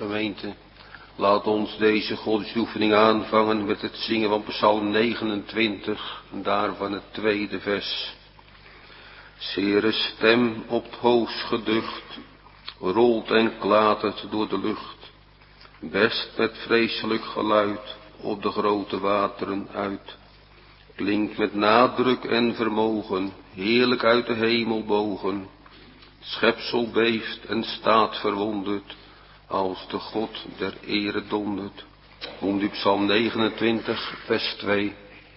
Gemeente, laat ons deze godsdienstoefening aanvangen met het zingen van Psalm 29 en daarvan het tweede vers. Zere stem op het hoogst geducht, rolt en klatert door de lucht, best met vreselijk geluid op de grote wateren uit. Klinkt met nadruk en vermogen, heerlijk uit de hemel bogen. Schepsel beeft en staat verwonderd, als de God der ere dondert. Noemt u Psalm 29, vers 2.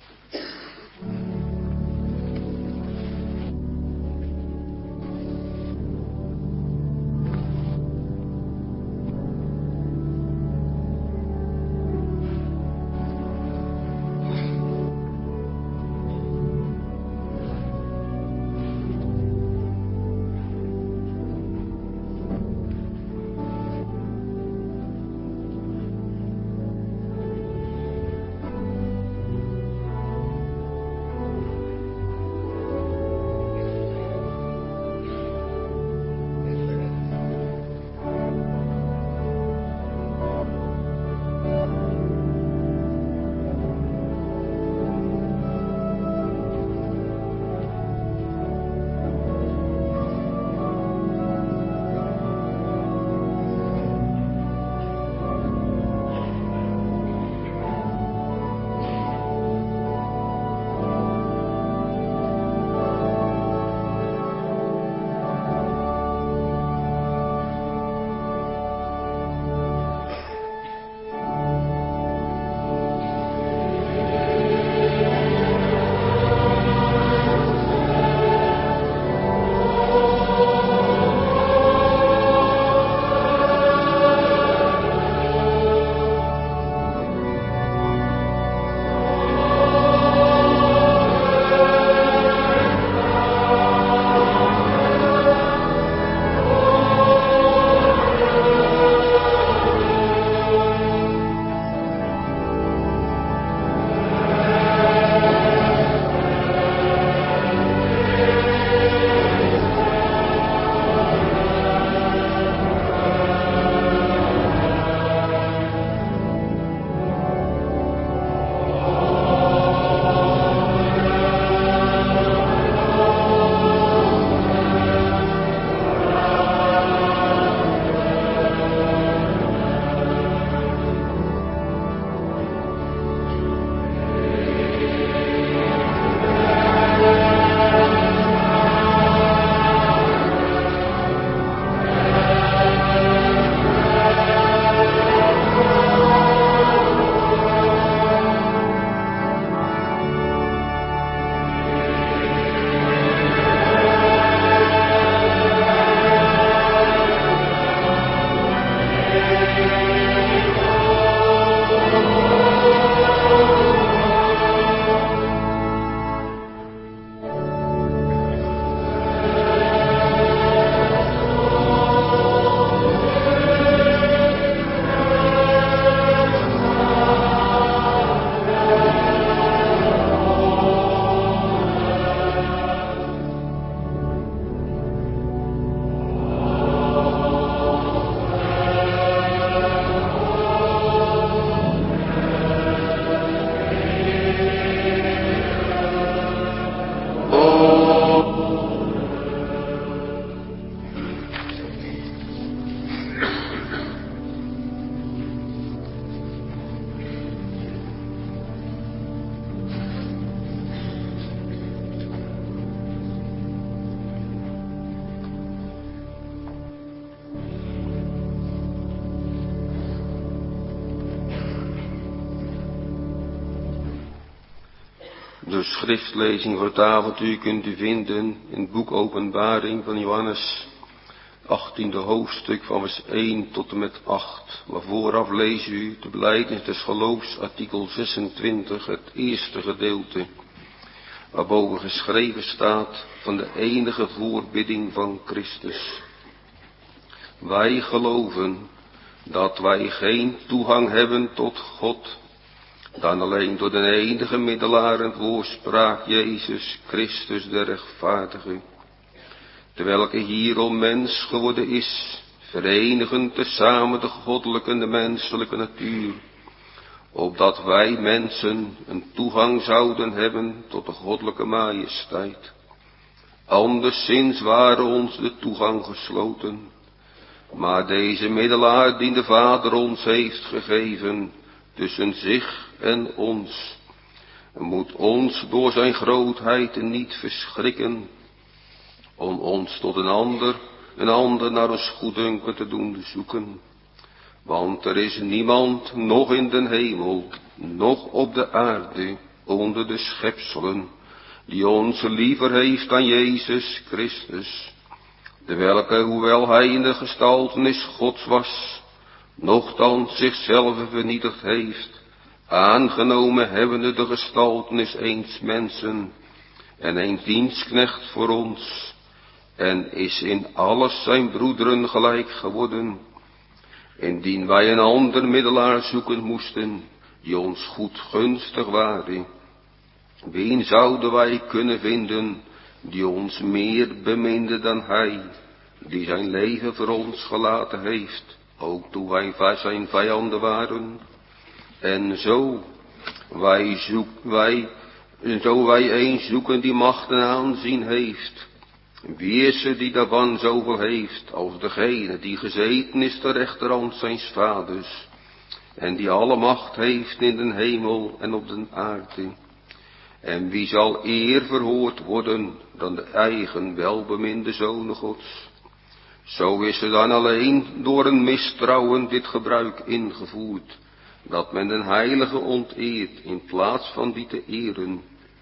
De schriftlezing voor het avontuur kunt u vinden in het boek Openbaring van Johannes, 18e hoofdstuk van vers 1 tot en met 8. Maar vooraf lees u de belijdenis des geloofs, artikel 26, het eerste gedeelte, waarboven geschreven staat van de enige voorbidding van Christus. Wij geloven dat wij geen toegang hebben tot God, dan alleen door de enige middelaar en voorspraak Jezus Christus de rechtvaardige, terwijl hij hier al mens geworden is, verenigen tezamen de goddelijke en de menselijke natuur, opdat wij mensen een toegang zouden hebben tot de goddelijke majesteit. Anderszins waren ons de toegang gesloten, maar deze middelaar die de Vader ons heeft gegeven, tussen zich en ons, moet ons door zijn grootheid niet verschrikken, om ons tot een ander naar ons goeddunken te doen zoeken. Want er is niemand, nog in den hemel, nog op de aarde, onder de schepselen, die ons liever heeft dan Jezus Christus, de welke, hoewel hij in de gestaltenis Gods was, nochtans zichzelf vernietigd heeft, aangenomen hebbende de gestaltenis eens mensen en een dienstknecht voor ons, en is in alles zijn broederen gelijk geworden. Indien wij een ander middelaar zoeken moesten, die ons goedgunstig waren, wien zouden wij kunnen vinden, die ons meer beminde dan hij, die zijn leven voor ons gelaten heeft, ook toen wij zijn vijanden waren? En zo wij een zoeken die macht en aanzien heeft. Wie is er die daarvan zoveel heeft als degene die gezeten is ter rechterhand zijns vaders, en die alle macht heeft in den hemel en op de aarde? En wie zal eer verhoord worden dan de eigen welbeminde Zoon Gods? Zo is er dan alleen door een mistrouwen dit gebruik ingevoerd, dat men den heilige onteert in plaats van die te eren,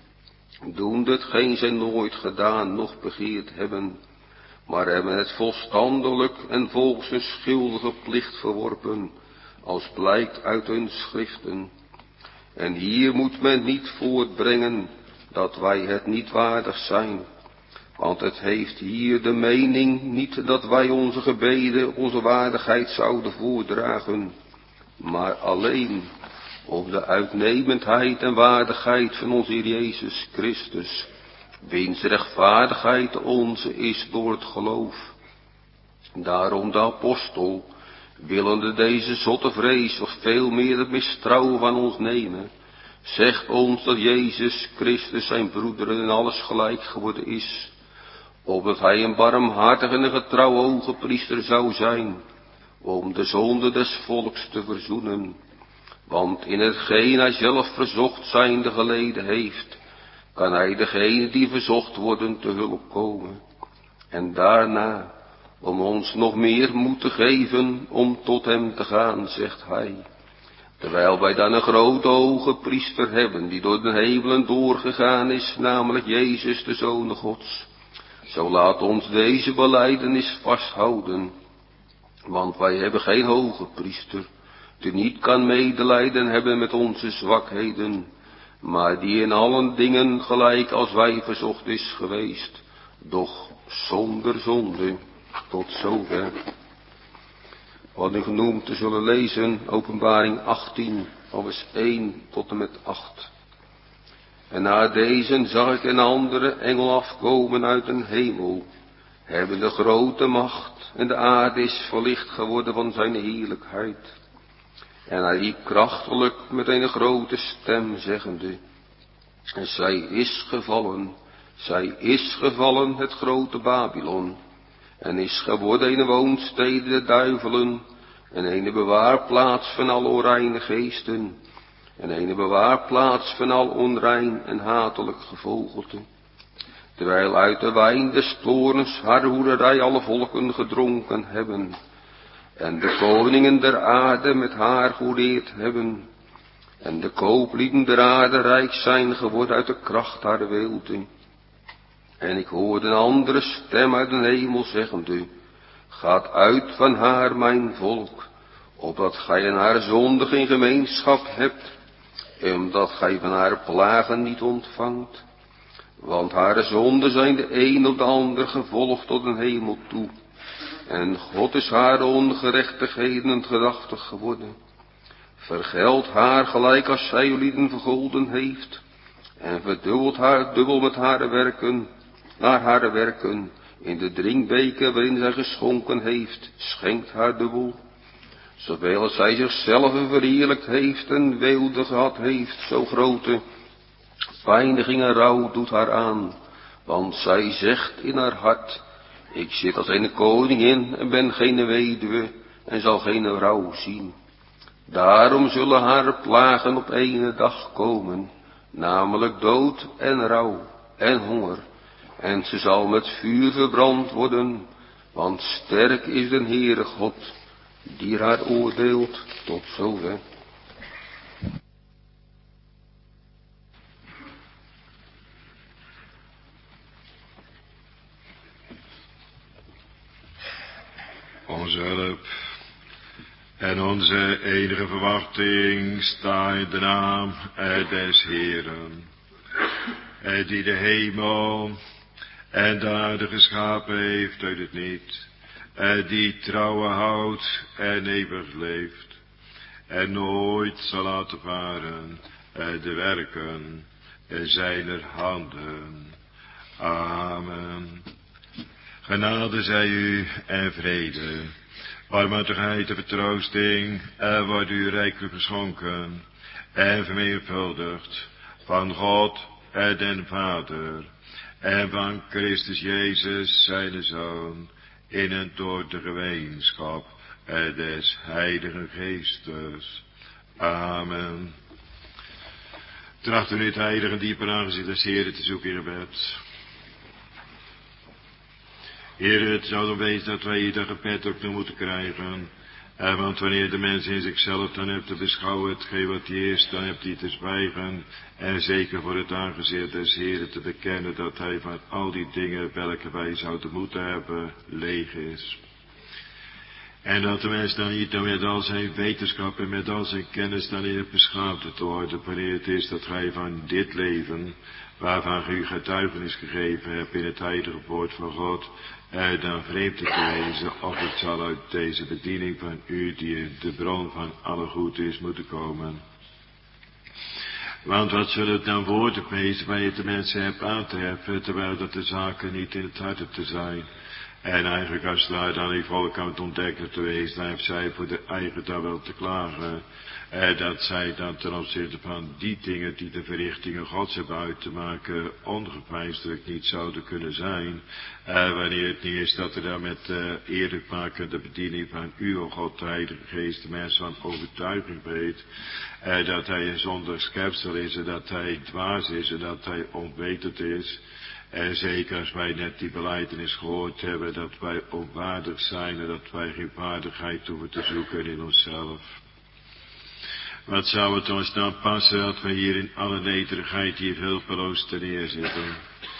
doende hetgeen zij nooit gedaan noch begeerd hebben, maar hebben het volstandelijk en volgens hun schuldige plicht verworpen, als blijkt uit hun schriften. En hier moet men niet voortbrengen dat wij het niet waardig zijn, want het heeft hier de mening niet dat wij onze gebeden onze waardigheid zouden voordragen, maar alleen op de uitnemendheid en waardigheid van onze Heer Jezus Christus, wiens rechtvaardigheid onze is door het geloof. Daarom de apostel, willende deze zotte vrees of veel meer het mistrouwen van ons nemen, zegt ons dat Jezus Christus zijn broederen in alles gelijk geworden is, opdat hij een barmhartige en getrouwe hoge priester zou zijn, om de zonde des volks te verzoenen. Want in hetgeen hij zelf verzocht zijnde geleden heeft, kan hij degene die verzocht worden te hulp komen. En daarna, om ons nog meer moed te geven om tot hem te gaan, zegt hij, terwijl wij dan een grote hoge priester hebben, die door de hemelen doorgegaan is, namelijk Jezus de Zoon Gods, zo laat ons deze belijdenis vasthouden. Want wij hebben geen hoge priester, die niet kan medelijden hebben met onze zwakheden, maar die in allen dingen gelijk als wij verzocht is geweest, doch zonder zonde. Tot zover. Wat u genoemd te zullen lezen, Openbaring 18, vers 1 tot en met 8. En na deze zag ik een andere engel afkomen uit een hemel, hebben de grote macht, en de aarde is verlicht geworden van zijn heerlijkheid. En hij riep krachtelijk met een grote stem, zeggende, zij is gevallen, het grote Babylon, en is geworden een woonstede der duivelen, en een bewaarplaats van al onreine geesten, en een bewaarplaats van al onrein en hatelijk gevogelte. Terwijl uit de wijn des toorns haar hoererij alle volken gedronken hebben, en de koningen der aarde met haar gehoereerd hebben, en de kooplieden der aarde rijk zijn geworden uit de kracht haar weelde. En ik hoorde een andere stem uit de hemel zeggende, gaat uit van haar, mijn volk, opdat gij en haar zonde geen gemeenschap hebt, en omdat gij van haar plagen niet ontvangt. Want haar zonden zijn de een op de ander gevolgd tot een hemel toe, en God is haar ongerechtigheden gedachtig geworden. Vergeld haar gelijk als zij lieden vergolden heeft, en verdubbelt haar dubbel met haar werken, naar haar werken, In de drinkbeker waarin zij geschonken heeft, schenkt haar dubbel. Zoveel als zij zichzelf verheerlijkt heeft en weelde gehad heeft, zo grote pijniging en rouw doet haar aan. Want zij zegt in haar hart, ik zit als een koningin en ben geen weduwe en zal geen rouw zien. Daarom zullen haar plagen op ene dag komen, namelijk dood en rouw en honger. En ze zal met vuur verbrand worden, want sterk is de Heere God, die haar oordeelt tot zover. Onze hulp en onze enige verwachting staat in de naam des Heeren, die de hemel en de aarde geschapen heeft uit het niet, die trouwen houdt en eeuwig leeft, en nooit zal laten varen de werken zijner handen. Amen. Genade zij u en vrede, barmhartigheid en vertroosting wordt u rijkelijk geschonken en vermenigvuldigd van God en den Vader en van Christus Jezus zijn Zoon in en door de gemeenschap des Heiligen Geestes. Amen. Trachten u het heilige en diepe aangezicht des Heeren te zoeken in gebed. Heer, het zou dan wezen dat wij ieder gebed ook nog moeten krijgen. Want wanneer de mens in zichzelf dan hebt te beschouwen hetgeen wat hij is, dan hebt hij te zwijgen. En zeker voor het aangezicht des Heeren te bekennen dat hij van al die dingen welke wij zouden moeten hebben, leeg is. En dat de mens dan niet met al zijn wetenschap en met al zijn kennis dan in het beschaamd te worden, wanneer het is dat gij van dit leven, waarvan gij u getuigenis gegeven hebt in het heilige woord van God, dan vreemd te wezen, of het zal uit deze bediening van u, die de bron van alle goed is, moeten komen. Want wat zullen het dan woorden wezen waar je de mensen hebt aan te heffen, terwijl dat de zaken niet in het hart te zijn. En eigenlijk als daar dan die volk aan het ontdekken te wezen, dan heeft zij voor de eigen daar wel te klagen. Dat zij dan ten opzichte van die dingen die de verrichtingen Gods hebben uit te maken, ongeveinsdelijk niet zouden kunnen zijn. Wanneer het niet is dat er dan met eerlijkmakende bediening van u, o God, de Heilige Geest, de mens van overtuiging weet, dat hij een zondig schepsel is en dat hij dwaas is en dat hij onwetend is. En zeker als wij net die belijdenis gehoord hebben, dat wij onwaardig zijn en dat wij geen waardigheid hoeven te zoeken in onszelf. Wat zou het ons dan passen dat we hier in alle nederigheid hier hulpeloos te neerzitten?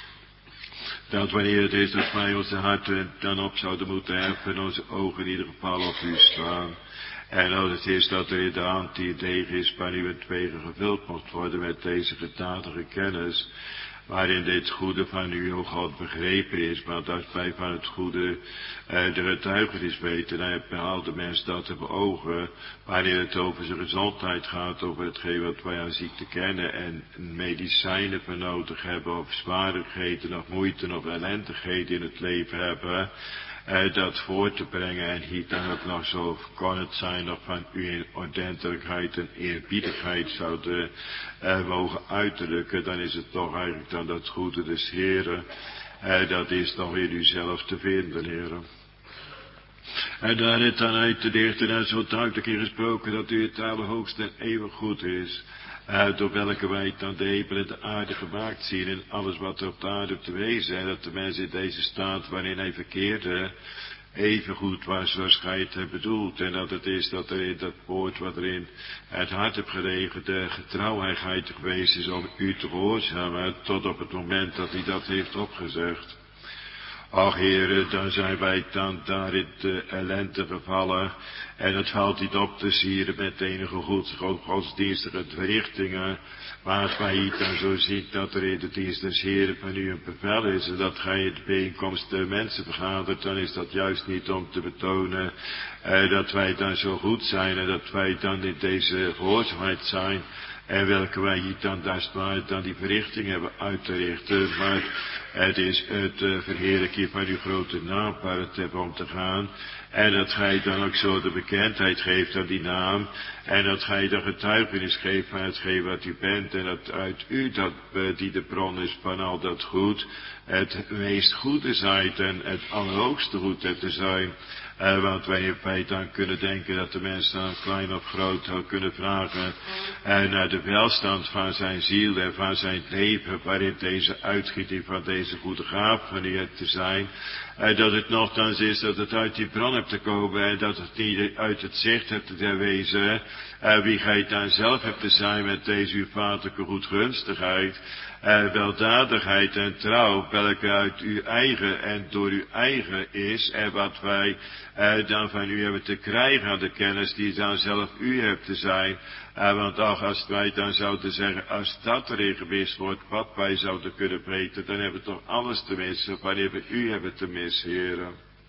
Dat wanneer het is dat wij onze harten dan op zouden moeten heffen en onze ogen in ieder geval op u slaan. En als het is dat er in de hand die deeg is, waar u het wegen gevuld mocht worden met deze gedadige kennis, waarin dit goede van u, o God, begrepen is, want als wij van het goede de getuigenis weten, dan behaalt de mens dat te beogen, wanneer het over zijn gezondheid gaat, over hetgeen wat wij aan ziekte kennen en medicijnen voor nodig hebben, of zwaardigheden, of moeite, of ellendigheden in het leven hebben, dat voor te brengen. En hier dan ook nog zo kon het zijn dat van u in ordentelijkheid en eerbiedigheid zouden mogen uitdrukken, dan is het toch eigenlijk dan dat goede des Heeren, dat is toch in u zelf te vinden, Heeren. En daar het dan uit de dichter en zo duidelijk in gesproken dat u het allerhoogste en eeuwig goed is, door welke wij dan de hemel en de aarde gemaakt zien en alles wat er op de aarde te wezen, en dat de mens in deze staat waarin hij verkeerde, even goed was zoals gij het hebt bedoeld. En dat het is dat er in dat woord wat er in het hart hebt gelegen, de getrouwheid geweest is om u te gehoorzamen, tot op het moment dat hij dat heeft opgezegd. Ach Heere, dan zijn wij dan daar in de ellende gevallen. En het valt niet op te sieren met enige godsdienstige verrichtingen. Maar als wij hier dan zo zien dat er in de dienst des Heeren van u een bevel is, en dat gij in de bijeenkomst de mensen vergadert, dan is dat juist niet om te betonen dat wij dan zo goed zijn en dat wij dan in deze gehoorzaamheid zijn. En welke wij hier dan die verrichting hebben uit te richten. Maar het is het verheerlijken van uw grote naam waar het hebben om te gaan. En dat gij dan ook zo de bekendheid geeft aan die naam. En dat gij dan getuigenis geeft van hetgeen wat u bent. En dat uit u, die de bron is van al dat goed, het meest goede zijt en het allerhoogste goed hebt te zijn. Want wij dan kunnen denken dat de mensen dan klein of groot kunnen vragen naar de welstand van zijn ziel en van zijn leven, waarin deze uitgieting van deze goede gaaf van u hebt te zijn. Dat het nogthans is dat het uit die bron hebt te komen en dat het niet uit het zicht hebt te wezen. Wie gij dan zelf hebt te zijn met deze uw vaderlijke goedgunstigheid. Weldadigheid en trouw, welke uit uw eigen en door uw eigen is, en wat wij dan van u hebben te krijgen aan de kennis die dan zelf u hebt te zijn. Want als wij dan zouden zeggen, als dat erin gewist wordt, wat wij zouden kunnen weten, dan hebben we toch alles te missen, wanneer we u hebben te missen, heren.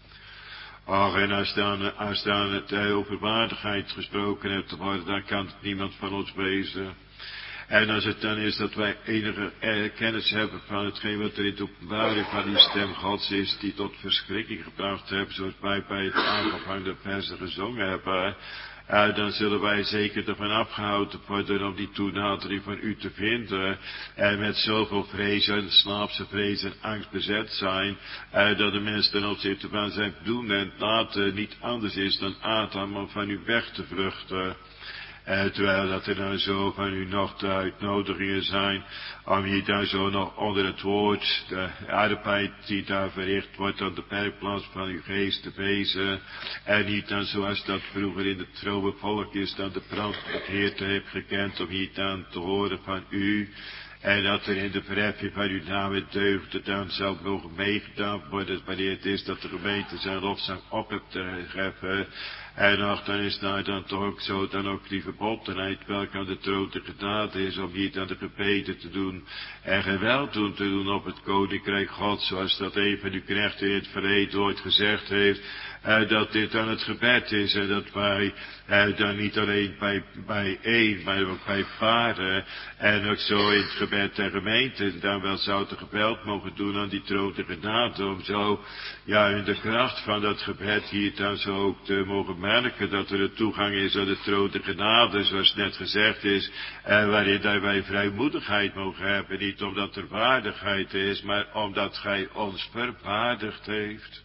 Och, en als dan het over waardigheid gesproken hebt te worden, dan kan het niemand van ons wezen. En als het dan is dat wij enige kennis hebben van hetgeen wat er in de openbaring van die stem Gods is, die tot verschrikking gebracht hebben, zoals wij bij het aanvang van de versen gezongen hebben, dan zullen wij zeker ervan afgehouden worden om die toenadering van u te vinden. En met zoveel vrees en slaapse vrees en angst bezet zijn, dat de mens ten opzichte van zijn doen en laten niet anders is dan Adam om van u weg te vluchten. Terwijl dat er dan zo van u nog de uitnodigingen zijn, om hier dan zo nog onder het woord, de arbeid die daar verricht wordt aan de werkplaats van uw geest te wezen, en niet dan zoals dat vroeger in het trouwe volk is, dan de brand het Heer te heeft gekend, om hier dan te horen van u. En dat er in de verheffing van uw naam en deugden dan zou mogen meegedaan worden, wanneer het is dat de gemeente zijn lofzang op hebt te geven. En nog dan is daar dan toch ook zo, dan ook die verbondenheid, welke aan de troon de genade is, om hier dan de gebeden te doen en geweld te doen op het koninkrijk God, zoals dat een van uw knechten in het verleden ooit gezegd heeft, dat dit dan het gebed is en dat wij dan niet alleen bij één, maar ook bij paren en ook zo in het gebed der gemeente dan wel zouden gebeld mogen doen aan die troon de genade, om zo ja in de kracht van dat gebed hier dan zo ook te mogen merken dat er een toegang is aan de troon de genade, zoals net gezegd is, waarin wij vrijmoedigheid mogen hebben, niet omdat er waardigheid is, maar omdat gij ons verwaardigd heeft.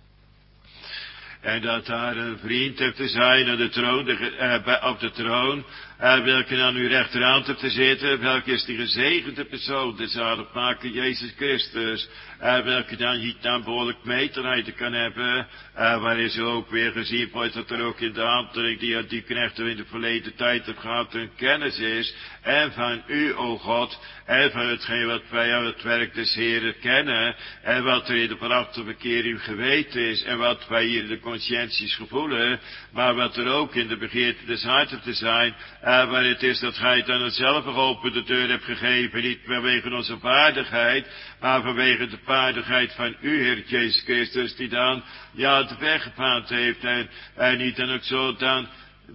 En dat daar een vriend heeft te zijn aan de troon, op de troon, welke aan uw rechterhand heeft te zitten, welke is die gezegende persoon, de zaligmaker Jezus Christus, welke dan niet dan behoorlijk meterheid kan hebben, waarin zo ook weer gezien wordt dat er ook in de handeling die aan die knechten in de verleden tijd heeft gehad een kennis is, en van u, o God, en van hetgeen wat wij aan het werk des Heeren kennen, en wat er in de verachtte verkering geweten is, en wat wij hier in de conscienties gevoelen, maar wat er ook in de begeerte des harten te zijn, waar het is dat gij dan het zelf geopend de deur hebt gegeven, niet vanwege onze waardigheid, maar vanwege de waardigheid van u, Heer Jezus Christus, die dan, ja, de weg gebaand heeft, en niet dan ook zo dan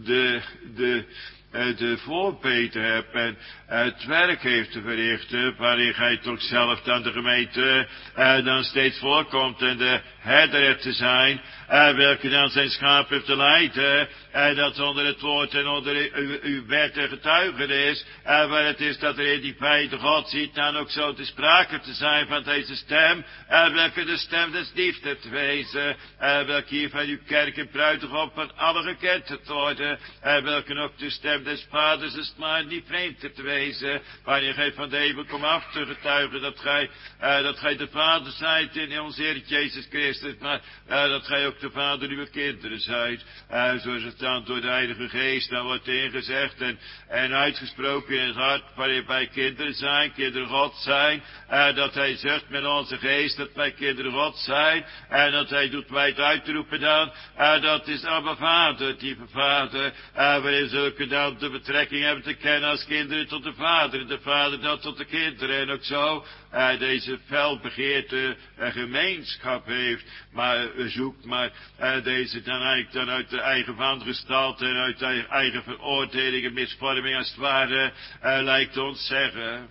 de voorbeten hebt en het werk heeft te verrichten, waarin gij toch zelf dan de gemeente dan steeds voorkomt en de herder hebt te zijn, welke dan zijn schaap heeft te leiden, en dat onder het woord en onder uw wet en getuigen is, waar het is dat er in die feite God ziet, dan ook zo te sprake te zijn van deze stem, welke de stem des diefs te wezen, welke hier van uw kerk en bruidegom van alle gekend te worden, welke ook de stem des vaders is maar niet vreemd te wezen, wanneer gij van de hemel komt af te getuigen dat gij de vader zijt in onze Heer Jezus Christus, maar dat gij ook de vader uw kinderen zijt, zoals het dan door de Heilige Geest dan wordt ingezegd en uitgesproken in het hart, waarin wij kinderen zijn, kinderen God zijn, dat hij zegt met onze geest dat wij kinderen God zijn, en dat hij doet wij het uitroepen dan, dat is Abba Vader, lieve Vader, waarin zulke dan dan de betrekking hebben te kennen als kinderen tot de vader. De vader dan tot de kinderen. En ook zo deze felbegeerte gemeenschap heeft. Maar zoekt maar deze dan eigenlijk dan uit de eigen wandgestalte en uit de eigen veroordeling en misvorming als het ware lijkt ons zeggen.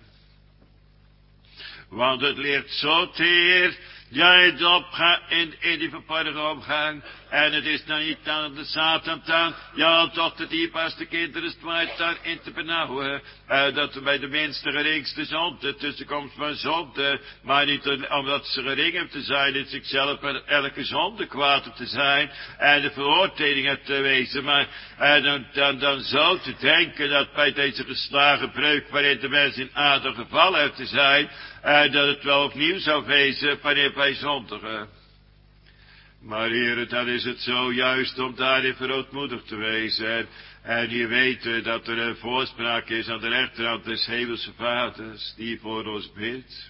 Want het leert zo teer. Ja, het opgaan in die verborgen omgang. En het is dan niet aan de Satan dan. Ja, tot de diepaste kinderen is het waard daarin te benauwen. Dat we bij de minste geringste zonde, tussenkomst van zonde. Maar niet omdat ze gering te zijn in zichzelf, met elke zonde kwaad te zijn. En de veroordeling te wezen. Maar dan zo te denken dat bij deze geslagen breuk, waarin de mens in Adam gevallen heeft te zijn. Dat het wel opnieuw zou wezen wanneer wij zondigen. Maar heren, dan is het zo juist om daarin verootmoedigd te wezen. En je weet dat er een voorspraak is aan de rechterhand des hemelse vaders, die voor ons bidt.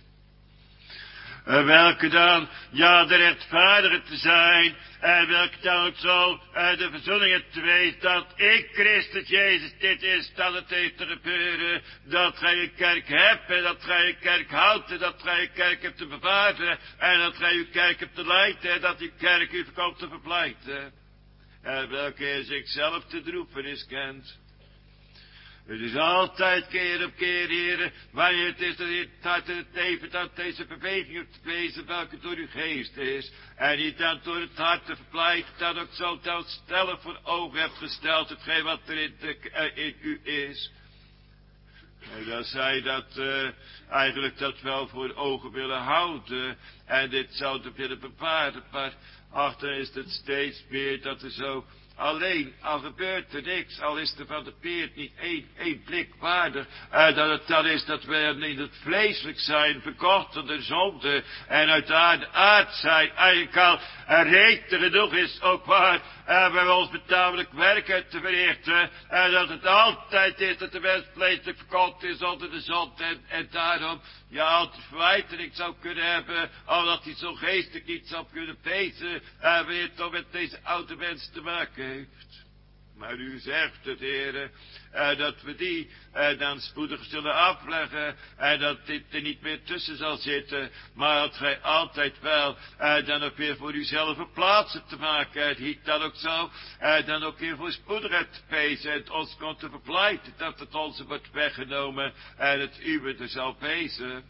Welke dan, ja, de rechtvaardige te zijn, en welke dan ook zo de verzoening te wezen, dat ik, Christus Jezus, dit is, dat het heeft te gebeuren, dat gij een kerk hebt, en dat gij een kerk houdt, en dat gij een kerk hebt te bewaren, en dat gij uw kerk hebt te leiden, en dat uw kerk u komt te verblijden. En welke zichzelf te droefenis kent. Het is altijd keer op keer, heren, wanneer het is dat je het even dat deze beweging hebt wezen, welke door uw geest is, en niet dan door het hart te verpleiten, dat ook zo stellig voor ogen hebt gesteld, hetgeen wat er in u is. En dat zij dat eigenlijk dat wel voor ogen willen houden, en dit zouden willen bewaren, maar achter is het steeds meer dat er zo. Alleen, al gebeurt er niks, al is er van de peert niet één blik waardig, dat het dan is dat we in het vleeselijk zijn, verkocht door de zonde, en uit de aard zijn, eigenlijk al reden genoeg is, ook waar, bij ons betamelijk werk te verrichten, en dat het altijd is dat de mens vleeselijk verkocht is onder de zonde, en daarom, ja, altijd verwijtering zou kunnen hebben, omdat hij zo geestelijk niet zou kunnen wezen, wanneer het toch met deze oude mens te maken heeft. Maar u zegt het, heren, dat we die dan spoedig zullen afleggen, en dat dit er niet meer tussen zal zitten, maar dat gij altijd wel dan ook weer voor uzelf een plaatsen te maken hebt, hiet dan ook zo, dan ook weer voor spoedigheid te wezen, en het ons komt te verpleiten, dat het onze wordt weggenomen, en het uwe er zal wezen.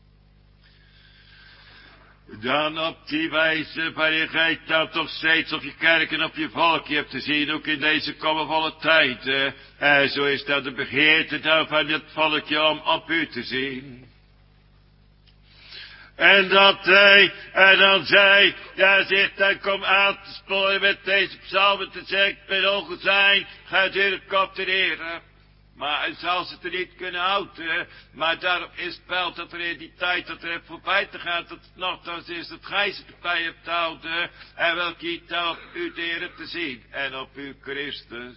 Dan op die wijze, waarin gij dan toch steeds op je kerk en op je volkje hebt te zien, ook in deze kommervolle tijd. Zo is dat de begeerte dan van het volkje om op u te zien. En dat hij, en dan zij, ja, zegt dan kom aan te sporen met deze psalmen te zeggen, met ogen zijn, gaat u de kop te eren. Maar hij zal ze er niet kunnen houden. Maar daarom is het wel dat er in die tijd dat er heeft voorbij te gaan, dat het nogthans is dat gij ze erbij hebt te houden. En welke je dan op uw Heere te zien. En op uw Christus.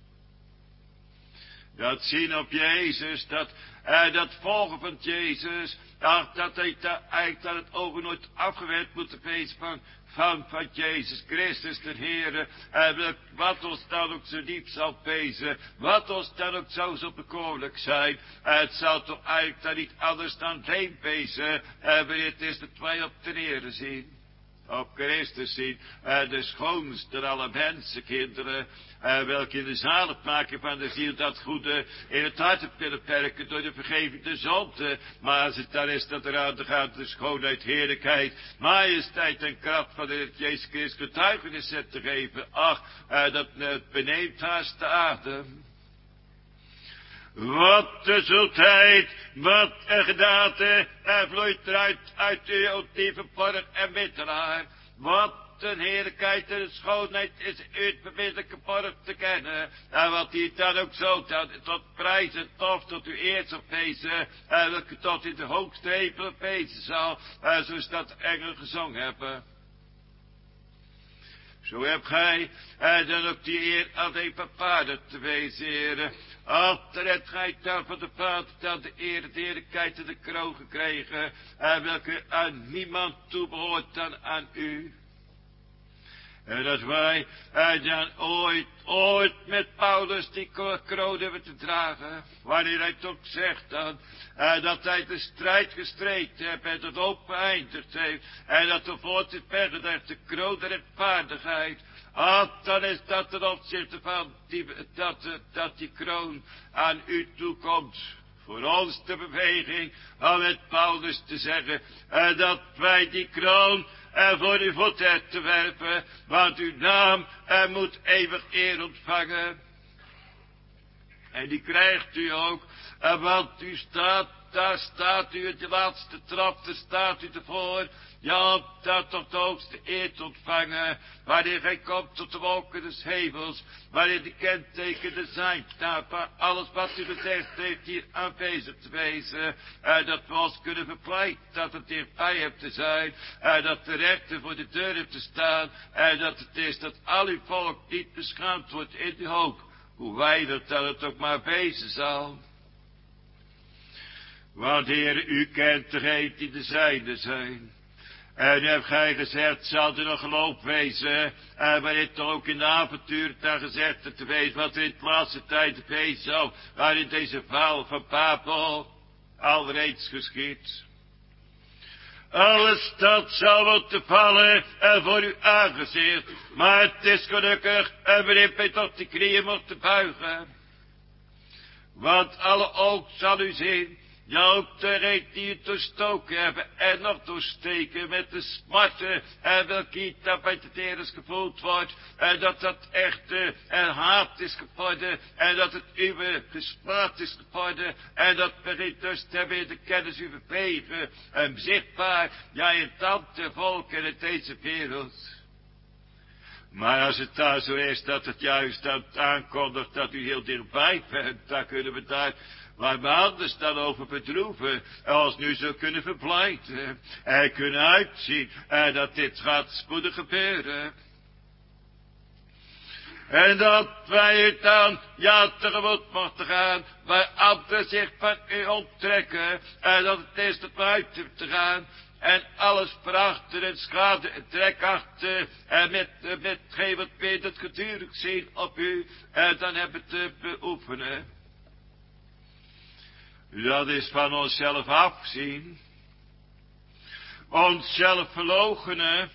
Dat zien op Jezus, dat volgen van Jezus. Dat eigenlijk dat het ogen nooit afgewend moet wezen van Jezus Christus, de Heere, wat ons dan ook zo diep zal wezen, wat ons dan ook zo bekoorlijk zijn, het zal toch eigenlijk dan niet anders dan heen wezen, wanneer het is dat wij op de Heere zien. Op Christus zien, de schoonste alle mensenkinderen, welke in de zaligmaking van de ziel dat goede in het hart willen perken door de vergeving de zonde. Maar als het dan is dat eraan gaat de schoonheid, heerlijkheid, majesteit en kracht van de Heer Jezus Christus getuigenis te geven, ach, dat het beneemt haast de adem. Wat de zoetheid, wat een genade, vloeit eruit uit uw diepe borg en middelaar. Wat een heerlijkheid en een schoonheid is uit bemiddelijke borg te kennen. En wat die dan ook zo tot prijs en tof tot uw eer op wezen, welke tot in de hoogste hemel wezen zal, zoals dat de engelen gezongen hebben. Zo hebt gij dan ook die eer aan de vader te wezen, heren. Altijd hebt gij dan van de vader dan de heerlijkheid en de kroon gekregen, welke aan niemand toebehoort dan aan u. En dat wij dan ooit met Paulus die kroon hebben te dragen. Wanneer hij toch zegt dan, dat hij de strijd gestreden heeft en het opgeëindigd heeft. En dat er voort is vergedreven de kroon der rechtvaardigheid. Dan is dat ten opzichte van dat die kroon aan u toekomt. Voor ons de beweging om met Paulus te zeggen, dat wij die kroon voor uw voeten te werpen, want uw naam moet eeuwig eer ontvangen. En die krijgt u ook, want u staat, daar staat u, de laatste trap, daar staat u ervoor. Ja, dat toch de hoogste eer te ontvangen, wanneer gij komt tot de wolken des hemels, wanneer de kentekenen zijn, alles wat u gezegd heeft hier aanwezig te wezen, dat we ons kunnen verpleiten, dat het dichtbij hebt te zijn, dat de rechter voor de deur heeft te staan, dat het is dat al uw volk niet beschaamd wordt in de hoop, hoe weinig dat het ook maar wezen zal. Want Heer, u kent degenen die de zijne zijn. En hebt gij gezegd, zal er nog geloof wezen, waarin toch ook in de avontuur daar gezegd te wezen, wat er in de laatste tijd wezen zal, waarin deze val van Babel al reeds geschied. Alles dat zal moeten vallen voor uw aangezicht, maar het is gelukkig, waarin wij tot de knieën moeten buigen. Want alle oog zal u zien. Ja, ook de reet die u doorstoken hebben en nog doorsteken met de smarten en welke dat bij de teres gevoeld wordt en dat echte en haat is geworden en dat het uwe gesmaad is geworden en dat begint dus te weer de kennis u vervegen en zichtbaar, ja in tante volken in deze wereld. Maar als het daar zo is dat het juist aankondigt dat u heel dichtbij bent, dan kunnen we daar waar we anders dan over bedroeven, als nu zo kunnen verblijden en kunnen uitzien dat dit gaat spoedig gebeuren. En dat wij het dan, ja, tegemoet mochten gaan, waar anderen zich van u onttrekken, en dat het is tot buiten te gaan, en alles verachten en schade en trek achter, en met geen wat meer dat gedurig zien op u, en dan hebben te beoefenen. Dat is van onszelf afzien, onszelf verloochenen,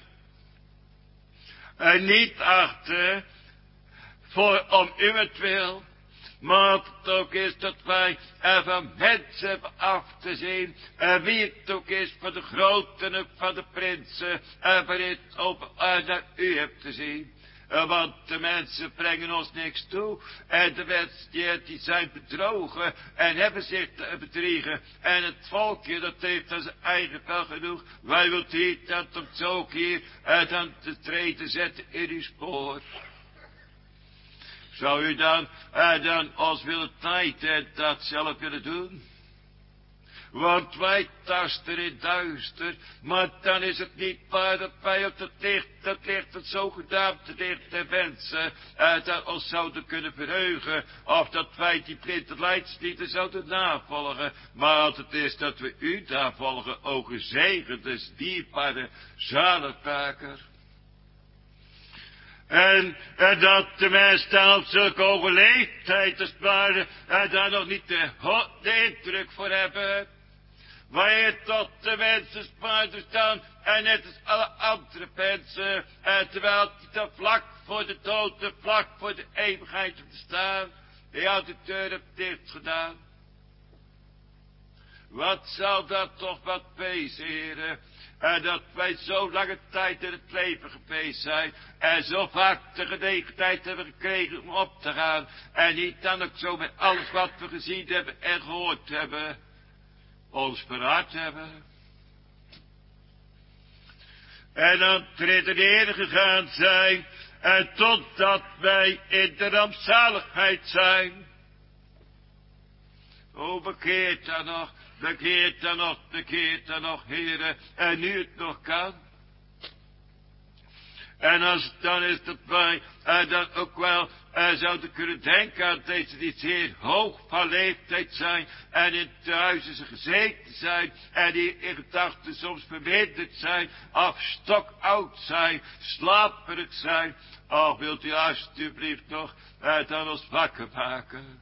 en niet achten, om uwentwil, maar het ook is dat wij er van mensen hebben af te zien, en wie het ook is van de groten en van de prinsen, en waarin het op naar u hebt te zien. Want de mensen brengen ons niks toe. En de mensen die zijn bedrogen en hebben zich te bedriegen. En het volkje dat heeft aan zijn eigen wel genoeg. Wij wilt hier dat om zo ook hier dan de treden zetten in uw spoor. Zou u dan ons willen tijd en dat zelf willen doen? Want wij tasten in duister, maar dan is het niet waar dat wij op dat licht het zogenaamde licht der mensen, dat ons zouden kunnen verheugen, of dat wij die blinde leidslieden zouden navolgen, maar als het is dat we u navolgen, o gezegende, dierbare zaligmaker. En dat de mens dan op zulke hoge leeftijd, als het ware, daar nog niet de indruk voor hebben. Waar je tot de mensen spaarder staan, en net als alle andere mensen, terwijl die dan vlak voor de dood, vlak voor de eeuwigheid te staan, die had de deur op dicht gedaan. Wat zal dat toch wat wezen, heren, dat wij zo lange tijd in het leven geweest zijn, en zo vaak de gelegenheid hebben gekregen om op te gaan, en niet dan ook zo met alles wat we gezien hebben en gehoord hebben, ons verhard hebben. En dan redeneren gegaan zijn, en totdat wij in de rampzaligheid zijn. O, bekeert dan nog, bekeert dan nog, heren, en nu het nog kan. En als het dan is dat wij dan ook wel zouden kunnen denken aan deze die zeer hoog van leeftijd zijn en in tehuizen gezeten zijn en die in gedachten soms verwilderd zijn of stokoud zijn, slaperig zijn. Och, wilt u alsjeblieft nog dan ons wakker maken?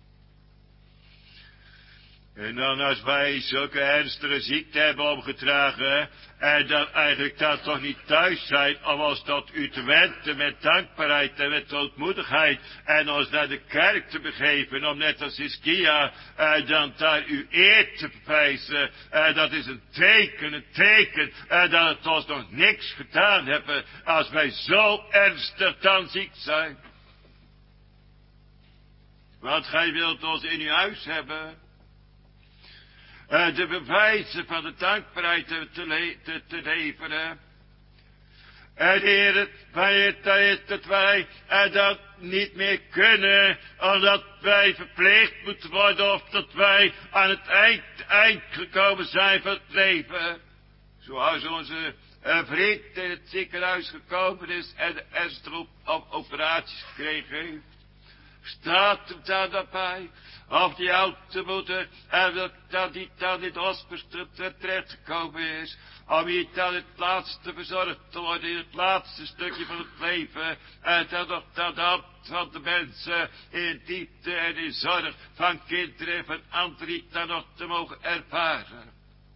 En dan als wij zulke ernstige ziekte hebben omgedragen, en dan eigenlijk dan toch niet thuis zijn, om ons tot u te wenden met dankbaarheid en met ootmoedigheid, en ons naar de kerk te begeven, om net als Hiskia, dan daar uw eer te bewijzen, dat is een teken, dat het ons nog niks gedaan hebben, als wij zo ernstig dan ziek zijn. Want gij wilt ons in uw huis hebben, de bewijzen van de dankbaarheid te leveren. En Heer, dat wij dat niet meer kunnen, omdat wij verpleegd moeten worden, of dat wij aan het eind gekomen zijn van het leven. Zoals onze vriend in het ziekenhuis gekomen is en de ernstige operaties gekregen heeft. Staat hem daar daarbij, of die oude moeder, en dat die dan in het hospice terecht gekomen is, om hier dan het laatste verzorgd te worden, in het laatste stukje van het leven, en dan nog dat hand van de mensen in diepte en in zorg van kinderen en van anderen dan nog te mogen ervaren.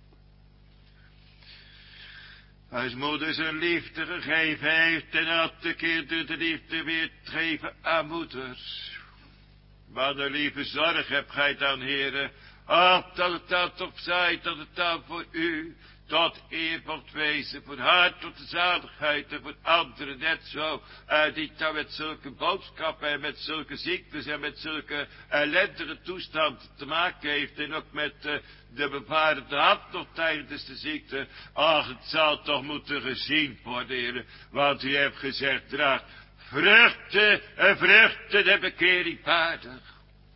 Als moeder zijn liefde gegeven heeft en had de kinderen de liefde weer te geven aan moeders. Wat een lieve zorg hebt gij dan, heren. Ach, dat het dan toch zij, dat het dan voor u tot eer wordt wezen, voor haar tot de zaligheid en voor anderen net zo, die dan met zulke boodschappen en met zulke ziektes en met zulke ellendige toestanden te maken heeft en ook met de bevarende hand nog tijdens de ziekte. Ach, het zal toch moeten gezien worden, heren, want u hebt gezegd, draagt vruchten de bekering waardig.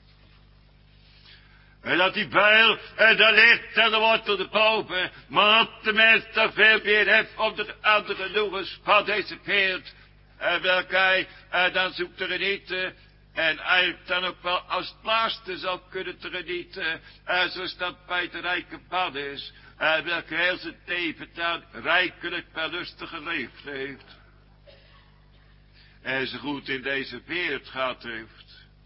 En dat die bijl en dat ligt en de wortel de boven, maar dat de mens toch veel meer heeft om de andere genoegens van deze wereld, en welke hij dan zoekt te genieten, en eigenlijk dan ook wel als het laatste zou kunnen te genieten, zoals dat bij de rijke man is, welke heel zijn leven dan rijkelijk wel lustig geleefd heeft. En zo goed in deze wereld gehad heeft.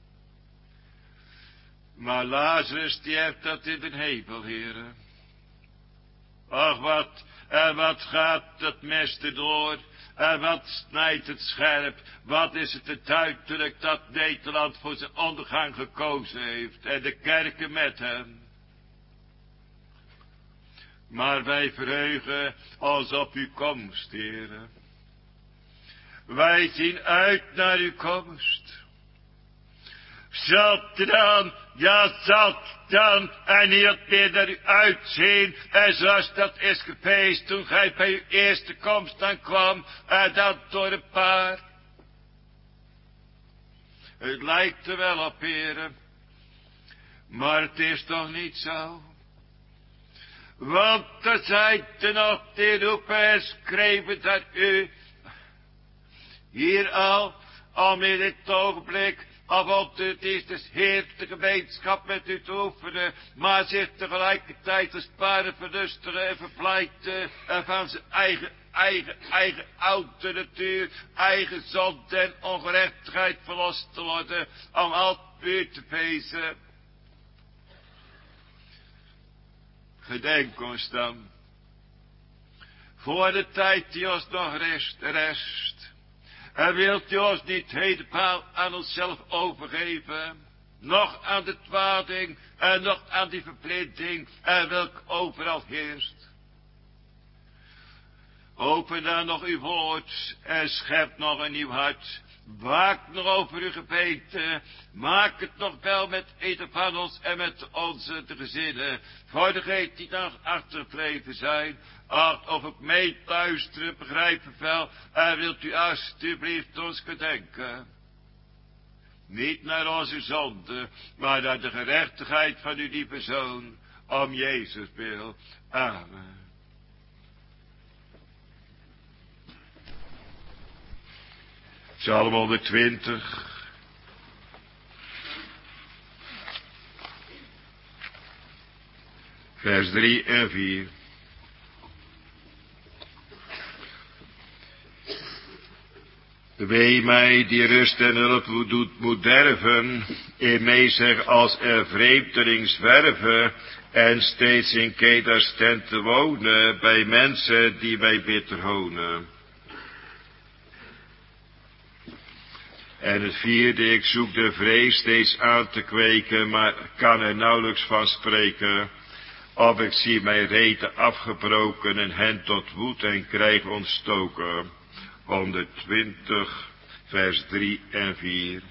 Maar Lazarus, die heeft dat in de hemel, heren. Ach, wat gaat dat mes erdoor, en wat snijdt het scherp, wat is het duidelijk dat Nederland voor zijn ondergang gekozen heeft, en de kerken met hem. Maar wij verheugen ons op uw komst, heren. Wij zien uit naar uw komst. Zal dan en niet meer naar u uitzien, en zoals dat is geweest toen gij bij uw eerste komst aankwam, en dat door een paar. Het lijkt er wel op, heren, maar het is toch niet zo. Want er zijn er nog die roepen en schreven dat u hier al, om in dit ogenblik, of op de eerste heerlijke gemeenschap met u te oefenen, maar zich tegelijkertijd als paren verlustigen en verpleiten van zijn eigen oude natuur, eigen zonde en ongerechtigheid verlost te worden, om altijd weer te feesten. Gedenk ons dan, voor de tijd die ons nog rest. En wilt u ons niet helemaal aan onszelf overgeven, nog aan de dwaling en nog aan die verblinding en welk overal heerst. Open dan nog uw woord en schep nog een nieuw hart. Waak nog over uw gemeente. Maak het nog wel met ieder van ons en met onze gezinnen. Voor degenen die nog achtergebleven zijn. Ach, of ik meeluisteren, begrijpen wel. En wilt u alsjeblieft ons gedenken. Niet naar onze zonde, maar naar de gerechtigheid van uw lieve Zoon. Om Jezus wil. Amen. Psalm 120. vers 3 en 4. Wee mij die rust en hulp moet derven, in mij zeg als er vreemdeling zwerven, en steeds in keders tenten wonen, bij mensen die mij bitter honen. En het vierde, ik zoek de vrees steeds aan te kweken, maar kan er nauwelijks van spreken. Of ik zie mijn reten afgebroken en hen tot woed en krijg ontstoken. 120, vers 3 en 4.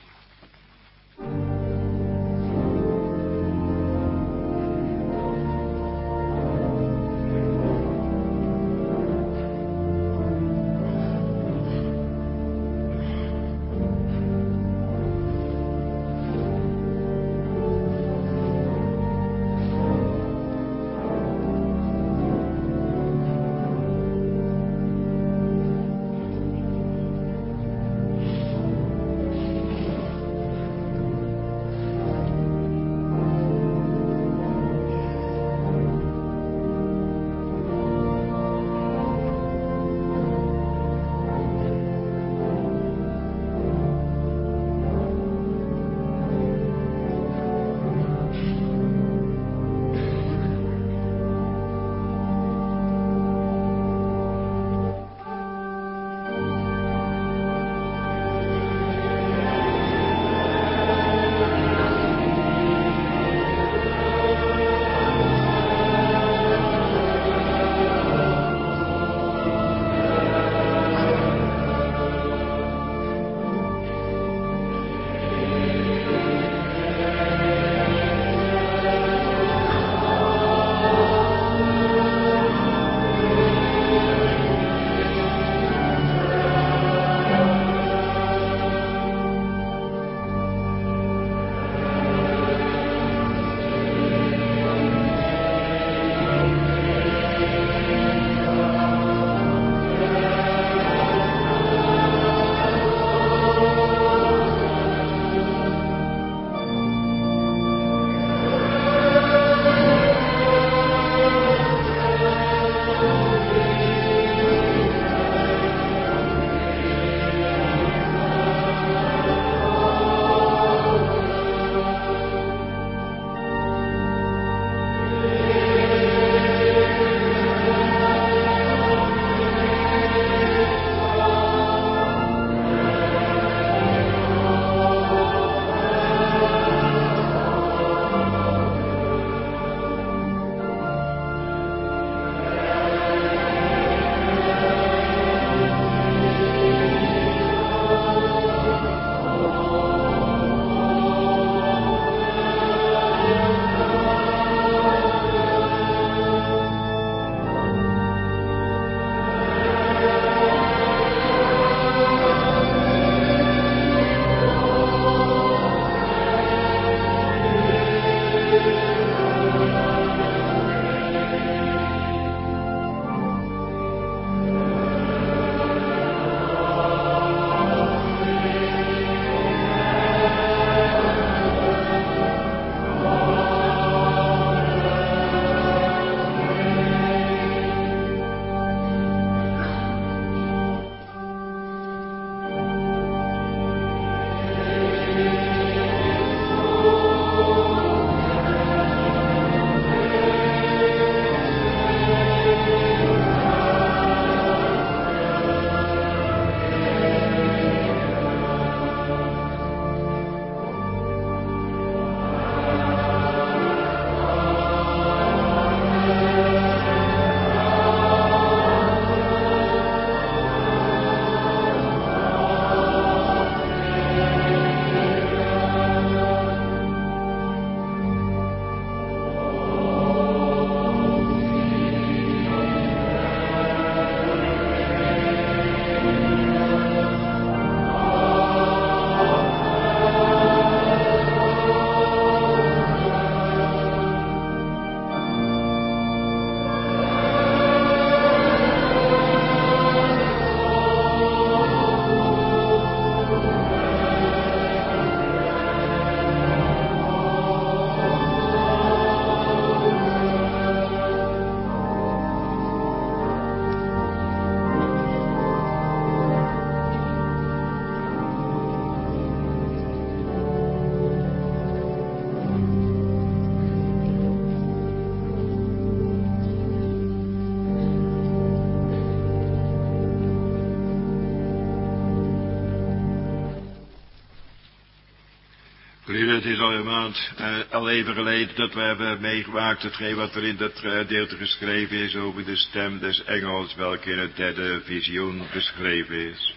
Lieve, het is al een maand, al even geleden dat we hebben meegemaakt hetgeen wat er in dat gedeelte geschreven is over de stem des engels, welke in het derde visioen beschreven is.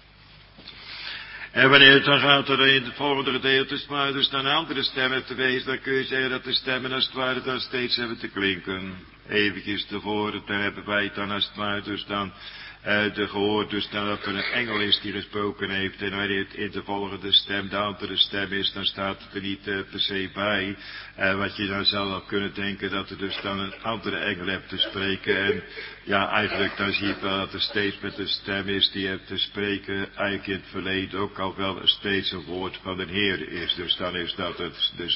En wanneer het dan gaat er in het volgende gedeelte, maar dus dan andere stemmen te wezen, dan kun je zeggen dat de stemmen als het ware dan steeds hebben te klinken. Eventjes tevoren, daar hebben wij het dan als het ware dus dan gehoord dus dan dat er een engel is die gesproken heeft. En wanneer het in de volgende stem de andere stem is, dan staat het er niet per se bij. Wat je dan zou wel kunnen denken dat er dus dan een andere engel hebt te spreken. En ja, eigenlijk dan zie je wel dat er steeds met een stem is die hebt te spreken. Eigenlijk in het verleden ook al wel steeds een woord van de Heer is. Dus dan is dat het, de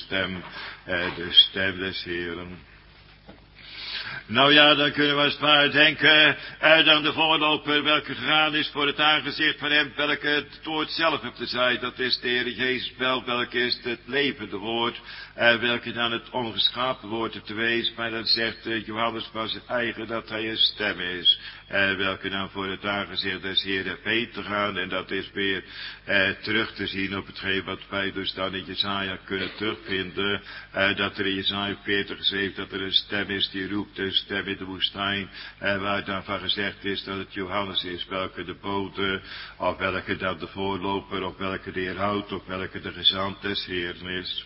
stem des Heeren. Nou ja, dan kunnen we als het ware denken dan de voorloper welke gegaan is voor het aangezicht van hem, welke het woord zelf heeft te zijn. Dat is de Heer Jezus wel, welke is het levende woord, welke dan het ongeschapen woord heeft te wezen. Maar dan zegt Johannes van zijn eigen dat hij een stem is. Welke dan voor het aangezicht des Heeren weet te gaan. En dat is weer terug te zien op hetgeen wat wij dus dan in Jesaja kunnen terugvinden. Dat er in Jesaja 40 geschreven dat er een stem is die roept, een stem in de woestijn. Waar dan van gezegd is dat het Johannes is, welke de bode, of welke dan de voorloper, of welke de Heerhout, of welke de gezant des Heeren is.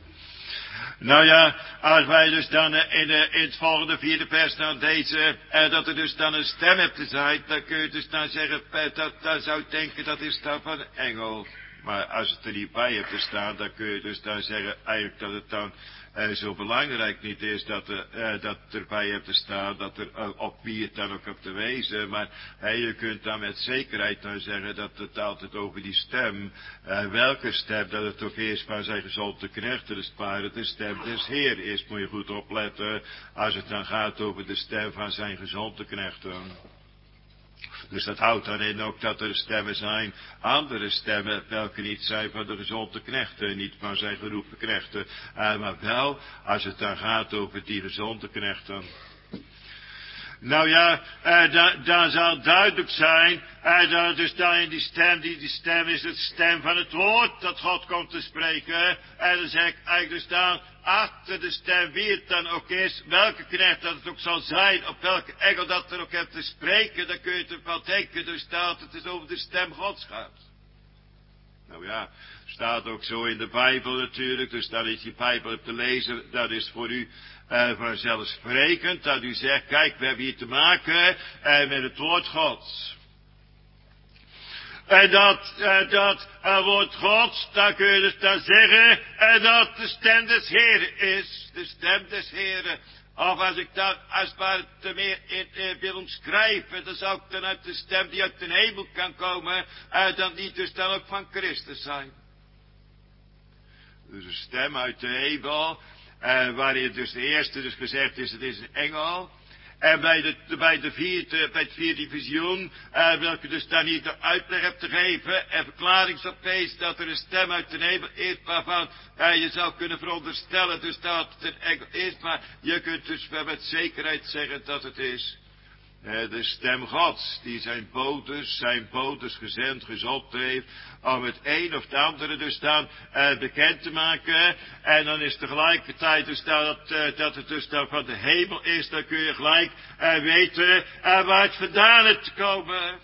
Nou ja, als wij dus dan in het volgende vierde vers dan deze, dat er dus dan een stem hebt te zijn, dan kun je dus dan zeggen, dan zou ik denken dat is dan van een engel. Maar als het er niet bij hebt te staan, dan kun je dus dan zeggen eigenlijk dat het dan zo belangrijk niet is dat het erbij hebt te staan, dat er op wie het dan ook hebt te wezen. Maar je kunt dan met zekerheid dan zeggen dat het altijd over die stem, welke stem dat het ook is van zijn gezonde knechten, dus waar de stem des Heer is, moet je goed opletten, als het dan gaat over de stem van zijn gezonde knechten. Dus dat houdt dan in ook dat er stemmen zijn, andere stemmen, welke niet zijn van de gezonde knechten, niet van zijn geroepen knechten, maar wel als het dan gaat over die gezonde knechten. Nou ja, dan zal duidelijk zijn, dus dan in die stem is het stem van het woord dat God komt te spreken. En dan zeg ik eigenlijk dus dan, achter de stem wie het dan ook is, welke knecht dat het ook zal zijn, op welke engel dat er ook hebt te spreken, dan kun je het wel denken, dus dat het is over de stem Gods gaat. Nou ja, staat ook zo in de Bijbel natuurlijk, dus dan is die Bijbel op te lezen, dat is voor u vanzelfsprekend, dat u zegt, kijk, we hebben hier te maken met het woord Gods. En dat woord Gods, dan kun je dus dan zeggen, dat de stem des Heren is, de stem des Heren. Of als ik dat als het ware te meer in wil omschrijven, dan zou ik dan uit de stem die uit de hemel kan komen, dan niet dus dan ook van Christus zijn. Dus een stem uit de hemel, waarin dus de eerste dus gezegd is, het is een engel. En bij het vierde visioen, welke dus dan niet de uitleg hebt te geven, en verklaringsoplees dat er een stem uit de hemel is, waarvan je zou kunnen veronderstellen dus dat het een engel is, maar je kunt dus met zekerheid zeggen dat het is de stem Gods, die zijn bodes gezond heeft, om het een of het andere dus dan bekend te maken. En dan is tegelijkertijd dus dat het dus dan van de hemel is, dan kun je gelijk weten waar het vandaan is te komen.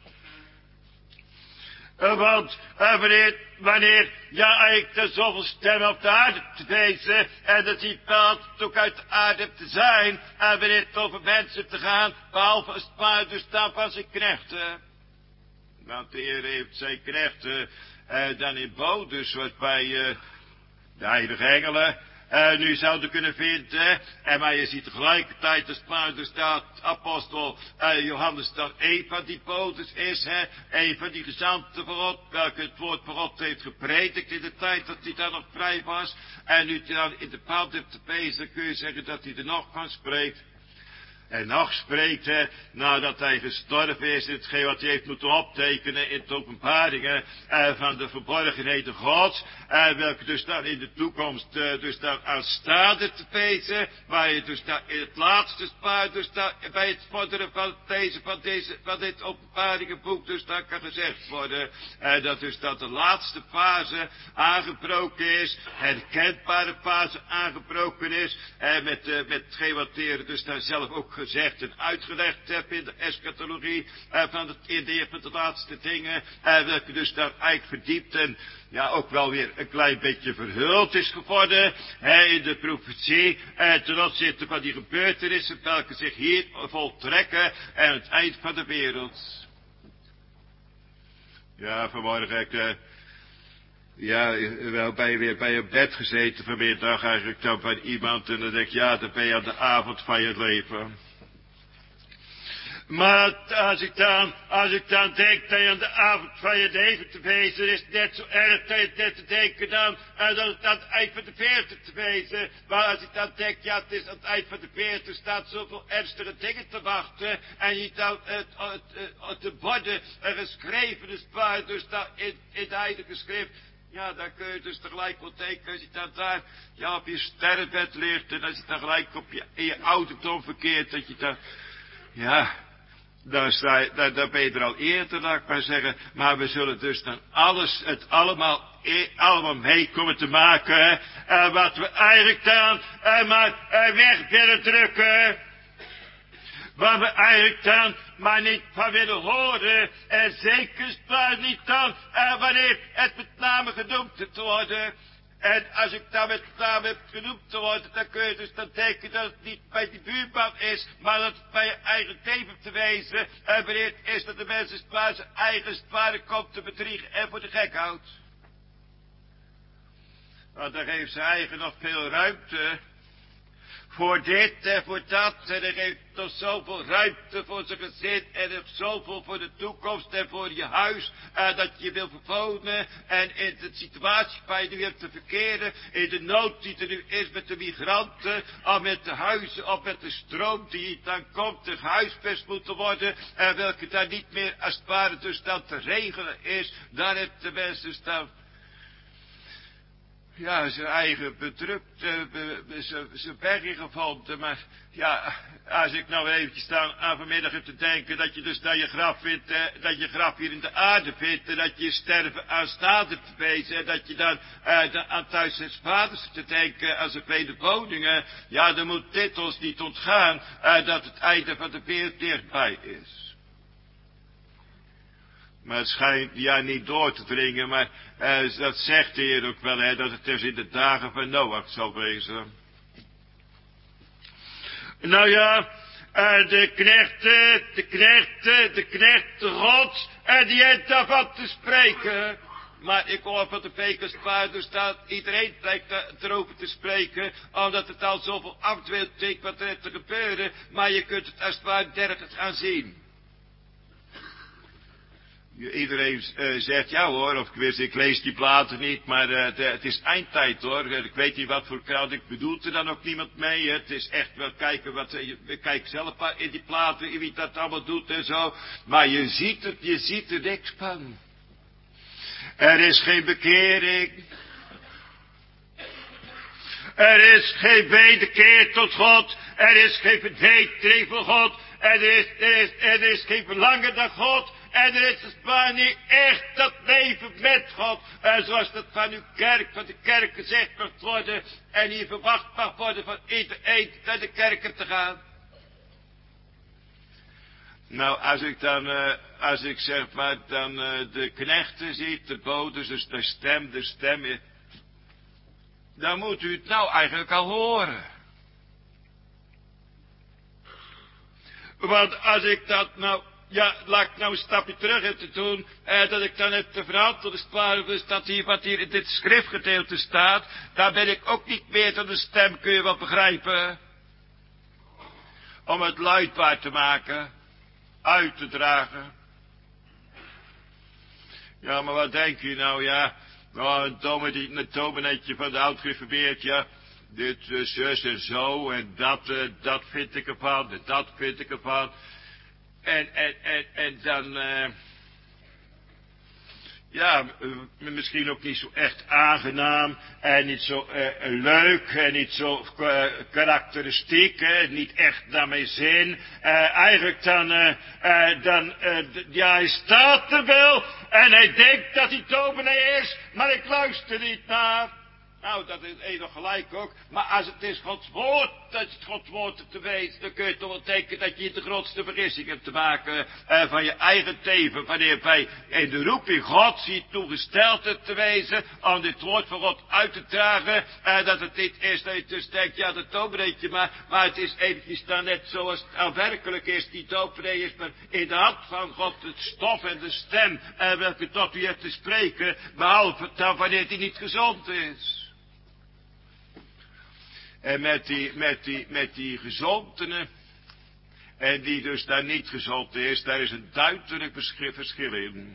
Want wanneer eigenlijk er zoveel stemmen op de aarde te wezen, en dat die bepaald ook uit de aarde hebt te zijn, en wanneer het over mensen te gaan, behalve als het maar dus dan van zijn knechten. Want de Heer heeft zijn knechten dan in bodes, wat bij de heilige engelen nu zouden kunnen vinden. Maar je ziet tegelijkertijd als Paulus dat apostel Johannes dan een van die bodes is, een van die gezanten van God, welke het woord van God heeft gepredikt in de tijd dat hij dan nog vrij was. En nu hij dan in de pad heeft te pezen, kun je zeggen dat hij er nog van spreekt. En nog spreekt hij, nadat hij gestorven is, hetgeen wat hij heeft moeten optekenen in de openbaringen van de verborgenheden Gods, welke dus dan in de toekomst dus dan aanstaande te wezen, waar je dus dan in het laatste spaar, dus dan bij het vorderen van dit openbaringenboek dus dan kan gezegd worden, dat dus dat de laatste fase aangebroken is, herkenbare fase aangebroken is, met hetgeen wat de Heer dus daar zelf ook gezegd en uitgelegd heb in de eschatologie in de van de laatste dingen, welke dus daar eigenlijk verdiept en ja ook wel weer een klein beetje verhuld is geworden in de profetie ten opzichte van die gebeurtenissen welke zich hier voltrekken aan het eind van de wereld. Ja, vanmorgen wel weer bij een bed gezeten vanmiddag eigenlijk dan van iemand en dan denk ik, ja, dan ben je aan de avond van je leven. Maar als ik dan denk dat je aan de avond van je leven te wezen, is het net zo erg dat je net te denken dan dat het aan het eind van de 40 te wezen. Maar als ik dan denk, ja, het is aan het eind van de 40, staat zoveel ernstige dingen te wachten. En je dan de borden geschreven, dus daar in de heilige schrift. Ja, dan kun je dus tegelijk wel denken, als je dan daar, ja, op je sterrenbed ligt, en als je dan gelijk in je ouderdom verkeert, dat je dan, ja, dan ben je er al eerder, laat ik maar zeggen, maar we zullen dus dan het allemaal mee komen te maken, wat we eigenlijk dan, maar weg willen drukken. Waar we eigenlijk dan maar niet van willen horen. En zeker niet dan wanneer het met name genoemd te worden. En als ik dan met name heb genoemd te worden, dan kun je dus dan denken dat het niet bij die buurman is, maar dat het bij je eigen leven te wezen. En wanneer het is dat de mensen zijn eigen sparen komt te bedriegen en voor de gek houdt. Want dan geeft zijn eigen nog veel ruimte. Voor dit en voor dat, en er geeft toch zoveel ruimte voor zijn gezin, en er zoveel voor de toekomst en voor je huis, dat je wil verwonen, en in de situatie waar je nu hebt te verkeren, in de nood die er nu is met de migranten, of met de huizen, of met de stroom die dan komt, er gehuisvest moeten worden, en welke daar niet meer als het ware dus dan te regelen is, daar heeft de mensen dus dan ja, zijn eigen bedrukt, zijn bergen gevonden. Maar ja, als ik nou eventjes staan aan vanmiddag heb te denken dat je dus naar je graf vindt, dat je graf hier in de aarde vindt, en dat je sterven aanstaande te wezen, en dat je dan aan thuis des vaders te denken aan zijn vele woningen, ja, dan moet dit ons niet ontgaan, dat het einde van de wereld dichtbij is. Maar het schijnt ja niet door te dringen, maar dat zegt de Heer ook wel, dat het dus in de dagen van Noach zal wezen. Nou ja, de knechten Gods, die heeft daarvan te spreken. Maar ik hoor van de Pekerspaar, dus dat iedereen lijkt erover te spreken, omdat het al zoveel afdweelt wat er te gebeuren, maar je kunt het als het ware dergelijks gaan zien. Iedereen zegt, ja hoor, of ik lees die platen niet, maar het is eindtijd hoor. Ik weet niet wat voor krant, ik bedoel er dan ook niemand mee. Het is echt wel kijken, we kijken zelf in die platen, wie dat allemaal doet en zo. Maar je ziet er niks van. Er is geen bekering. Er is geen wederkeer tot God. Er is geen verbetering van God. Er is geen verlangen naar God. En er is maar niet echt dat leven met God. En zoals dat van uw kerk, van de kerk gezegd mag worden. En hier verwacht mag worden van iedereen naar de kerken te gaan. Nou, als ik zeg maar dan de knechten ziet, de boden, dus de stem. Dan moet u het nou eigenlijk al horen. Want als ik dat nou, ja, laat ik nou een stapje terug heb te doen, dat ik dan het verhaal tot de sparen, dus dat hier, wat hier in dit schriftgedeelte staat, daar ben ik ook niet meer tot de stem, kun je wel begrijpen. Om het luidbaar te maken, uit te dragen. Ja, maar wat denk je nou, ja, nou, een dominetje van de oud-gereformeerd, ja, dit zus en zo en dat vind ik ervan en dat vind ik ervan. En dan, ja, misschien ook niet zo echt aangenaam en niet zo leuk en niet zo karakteristiek, niet echt naar mijn zin. Eigenlijk ja, hij staat er wel en hij denkt dat hij dominee is, maar ik luister niet naar. Nou, dat is even gelijk ook. Maar als het is Gods woord, dat is Gods woord te wezen, dan kun je toch wel denken dat je hier de grootste vergissing hebt te maken van je eigen leven. Wanneer wij in de roeping Gods hier toegesteld hebt te wezen, om dit woord van God uit te dragen, dat het niet is dat je dus denkt, ja, dat domineetje maar het is eventjes dan net zoals het al werkelijk is. Die dominee is maar in de hand van God het stof en de stem, welke tot u hebt te spreken, behalve dan wanneer die niet gezond is. En met die gezondene, en die dus daar niet gezond is, daar is een duidelijk verschil in.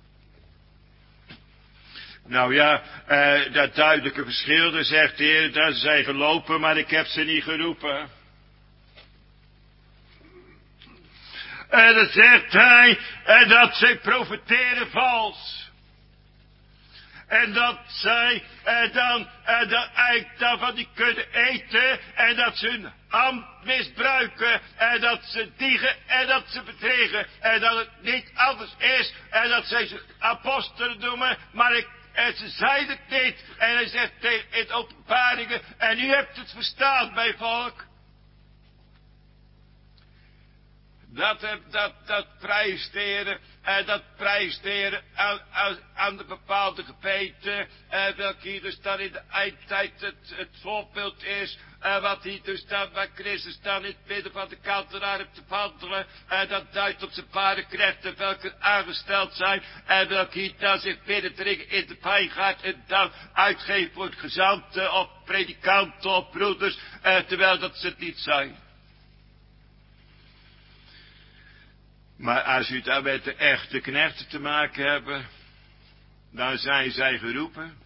Nou ja, dat duidelijke verschil, dan zegt de Heer, dat ze zijn gelopen, maar ik heb ze niet geroepen. En dan zegt hij, dat zij profeteren vals. En dat zij dan van die kunnen eten. En dat ze hun ambt misbruiken. En dat ze diegen en dat ze bedriegen. En dat het niet anders is. En dat zij zich apostelen noemen. Maar ze zeiden het niet. En hij zegt in Openbaringen. En u hebt het verstaan, mijn volk. Dat prijst de Heer, dat prijst de Heer aan de bepaalde gemeente, welke hier dus dan in de eindtijd het voorbeeld is, wat hier dus dan bij Christus dan in het midden van de kantelaar hebt te wandelen, dat duidt op zijn paardenknechten, welke aangesteld zijn, welke hier dan zich binnendringen in de wijngaard en dan uitgeven voor gezanten of predikanten of broeders, terwijl dat ze het niet zijn. Maar als u daar met de echte knechten te maken hebt, dan zijn zij geroepen.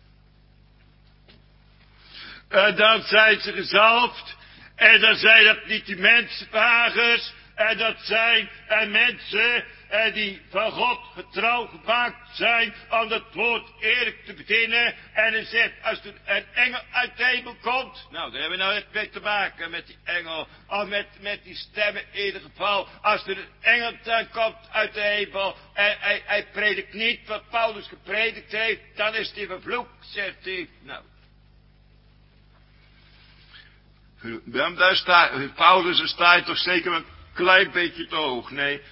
Dan zijn ze gezalfd. En dan zijn dat niet die mensenwagers. En dat zijn mensen die van God getrouw gemaakt zijn om dat woord eerlijk te bedienen. En hij zegt, als er een engel uit de hemel komt. Nou, daar hebben we nou net mee te maken met die engel. Of met die stemmen in ieder geval. Als er een engel dan komt uit de hemel. En hij predikt niet wat Paulus gepredikt heeft. Dan is hij vervloekt, zegt hij. Nou. Daar staat, Paulus staat toch zeker een klein beetje te hoog. Nee,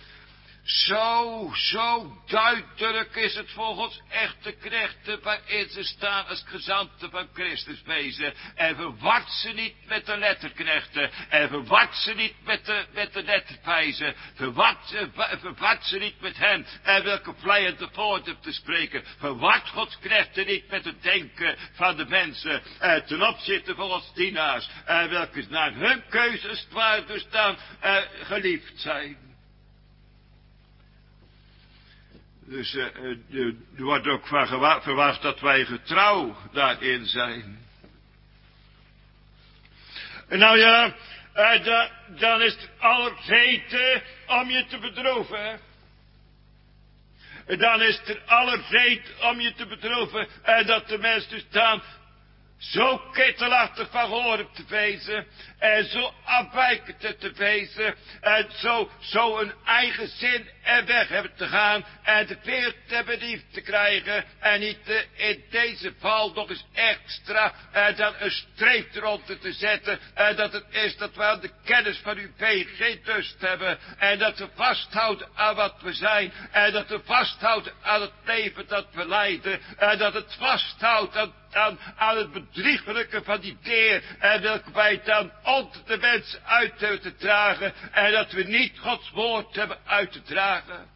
zo duidelijk is het voor Gods echte knechten waarin ze staan als gezanten van Christus wezen. En verward ze niet met de letterknechten. En verward ze niet met de letterwijzen. Verward ze niet met hen. En welke vleiende woorden te spreken. Verward Gods knechten niet met het denken van de mensen. Ten opzichte van Gods dienaars. Welke naar hun keuzes waar dus dan geliefd zijn. Dus er wordt ook van verwacht dat wij getrouw daarin zijn. Nou ja, dan is het alle reden om je te bedroeven. Dan is er alle reden om je te bedroeven. Dat de mens dus dan zo kittelachtig van horen te wezen. En zo afwijkend te wezen. En zo een eigen zin en weg hebben te gaan. En de wereld hebben lief te krijgen. En niet in deze val nog eens extra. Dan een streep eronder te zetten. En dat het is dat we aan de kennis van uw been geen lust hebben. En dat we vasthouden aan wat we zijn. En dat we vasthouden aan het leven dat we leiden. En dat het vasthoudt aan het bedriegelijke van die Heer. En welke wij dan onder de mensen uit hebben te dragen. En dat we niet Gods woord hebben uit te dragen.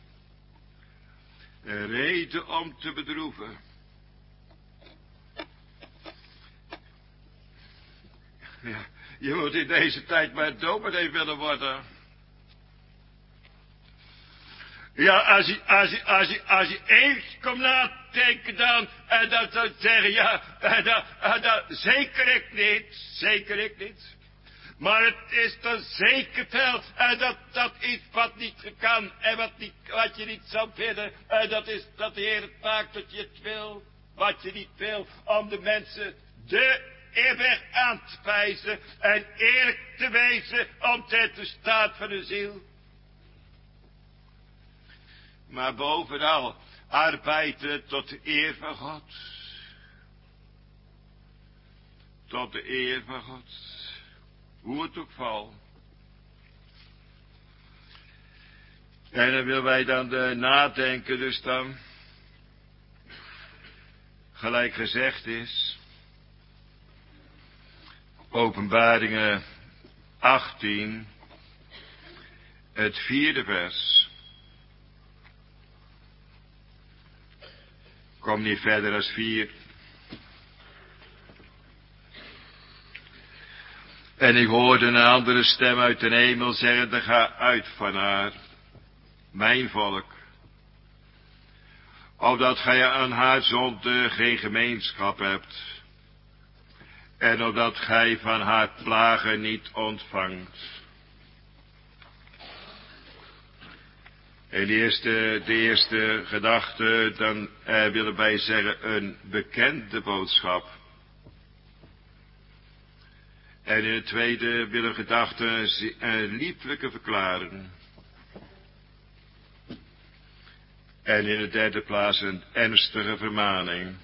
Een reden om te bedroeven. Ja, je moet in deze tijd maar dominee willen worden. Ja, als je eens komt nadenken dan, dat zou ik zeggen, ja, dat zeker ik niet. Maar het is dan zeker wel, dat iets wat niet kan en wat je niet zou willen, dat is dat de Heer het maakt dat je het wil, wat je niet wil, om de mensen de eeuwig aan te wijzen en eerlijk te wezen omtrent de staat van de ziel. Maar bovenal arbeiden tot de eer van God. Tot de eer van God. Hoe het ook valt. En dan willen wij dan nadenken, dus dan, gelijk gezegd is, Openbaringen 18, het 4e vers. Kom niet verder als 4. En ik hoorde een andere stem uit de hemel zeggen, ga uit van haar, mijn volk, opdat gij aan haar zonde geen gemeenschap hebt, en opdat gij van haar plagen niet ontvangt. En de eerste gedachte, dan willen wij zeggen een bekende boodschap. En in het tweede willen gedachten een lieflijke verklaring. En in de derde plaats een ernstige vermaning.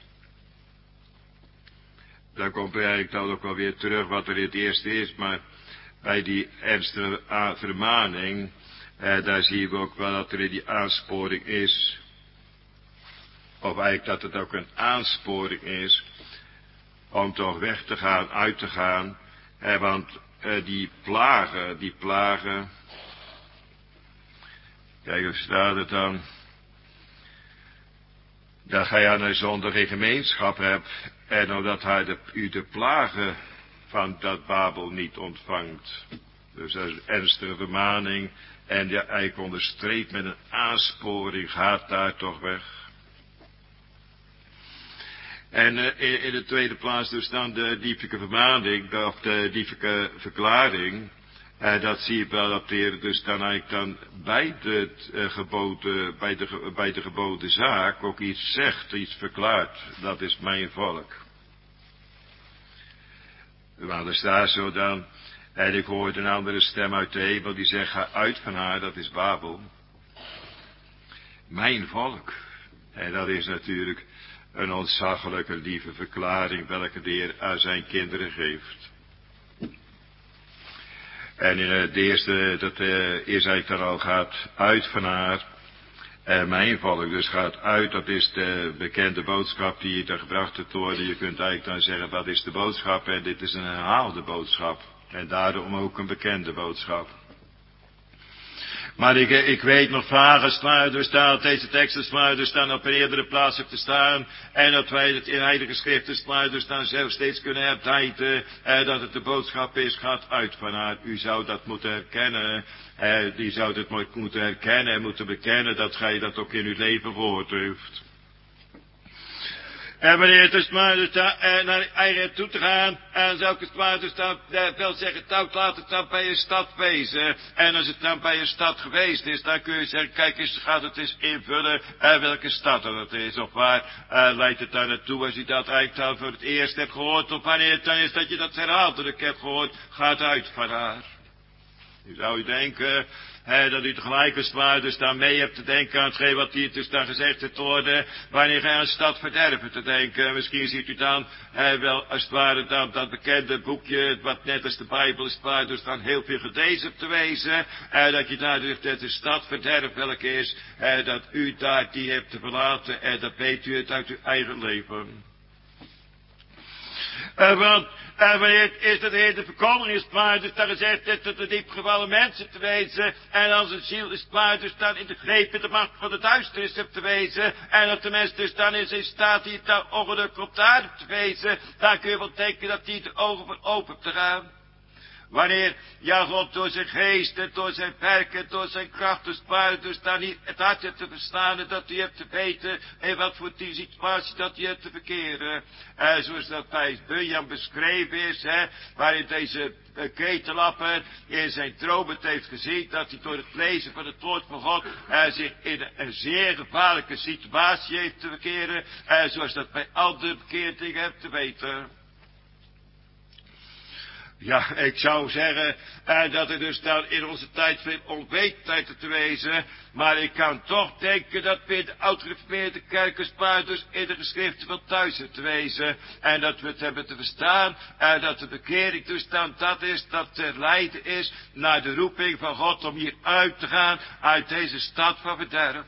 Dan komt er eigenlijk dan ook wel weer terug wat er in het eerste is, maar bij die ernstige vermaning, daar zien we ook wel dat er in die aansporing is. Of eigenlijk dat het ook een aansporing is om toch weg te gaan, uit te gaan. Want die plagen. Kijk, hoe staat het dan? Dat gij aan de zonde geen gemeenschap hebt. En omdat hij u de plagen van dat Babel niet ontvangt. Dus dat is een ernstige vermaning. En ja, eigenlijk onderstreept met een aansporing, gaat daar toch weg. En in de tweede plaats dus dan de diepelijke vermaning, of de diepelijke verklaring. Dat zie je wel dat de Heer dus dan eigenlijk dan bij de geboden zaak ook iets zegt, iets verklaart. Dat is mijn volk. Maar er staat zo dan, en ik hoorde een andere stem uit de hemel die zegt, ga uit van haar, dat is Babel. Mijn volk. En dat is natuurlijk een ontzaglijke lieve verklaring welke de Heer aan zijn kinderen geeft. En in het eerste, dat is eigenlijk dan al gaat uit van haar. En mijn volk dus gaat uit, dat is de bekende boodschap die daar gebracht wordt worden. Je kunt eigenlijk dan zeggen, wat is de boodschap? En dit is een herhaalde boodschap. En daarom ook een bekende boodschap. Maar ik weet nog vage sluiders staan, dat deze teksten sluiders staan op een eerdere plaats heeft te staan. En dat wij het in heilige schriften sluiders dan zelf steeds kunnen hertijden. Dat het de boodschap is, gaat uit van haar. U zou dat moeten herkennen. Die zou het moeten herkennen en moeten bekennen dat gij dat ook in uw leven gehoord heeft. En wanneer het dus maar naar eigen toe te gaan, en zulke sluiters dan wel zeggen, laat het dan bij een stad wezen. En als het dan bij een stad geweest is, dan kun je zeggen, kijk eens, gaat het eens invullen welke stad dat is. Of waar leidt het daar naartoe als je dat eigenlijk dan voor het eerst hebt gehoord. Of wanneer het dan is dat je dat herhaaldelijk hebt gehoord, gaat uit van haar. Nu zou je denken, dat u tegelijk als sluiters dan mee hebt te denken aan hetgeen wat hier dus dan gezegd heeft worden, wanneer gij aan stad verderven te denken. Misschien ziet u dan wel als het ware dan dat bekende boekje, wat net als de Bijbel is, sluiters dan heel veel gelezen hebt te wezen, dat je daar dus de stad verderf welke is, dat u daar die hebt te verlaten en dat weet u het uit uw eigen leven. Want wanneer is dat de verkondiging is klaar, dus dan gezegd is dat de diepgevallen mensen te wezen, en als een ziel is klaar, dus dan in de greep in de macht van de duisternis hebt te wezen, en dat de mens dus dan is in staat die dan ongeluk op de aarde te wezen, dan kun je wel denken dat die de ogen voor open te gaan. Wanneer, ja, God door zijn geest en door zijn werken, door zijn kracht dus buiten, dus daar niet het hart hebt te verstaan en dat u hebt te weten en wat voor die situatie dat u hebt te verkeren. Zoals dat bij Bunyan beschreven is, waarin deze ketelapper in zijn droom het heeft gezien, dat hij door het lezen van het woord van God zich in een zeer gevaarlijke situatie heeft te verkeren, zoals dat bij andere bekeerdingen hebt te weten. Ja, ik zou zeggen dat er dus dan in onze tijd veel onwetendheid te wezen, maar ik kan toch denken dat we in de oud-gereformeerde kerkenspaar dus in de geschriften van thuis hebben te wezen, en dat we het hebben te verstaan, en dat de bekering dus dan dat is, dat ter lijden is naar de roeping van God om hier uit te gaan uit deze stad van verderf.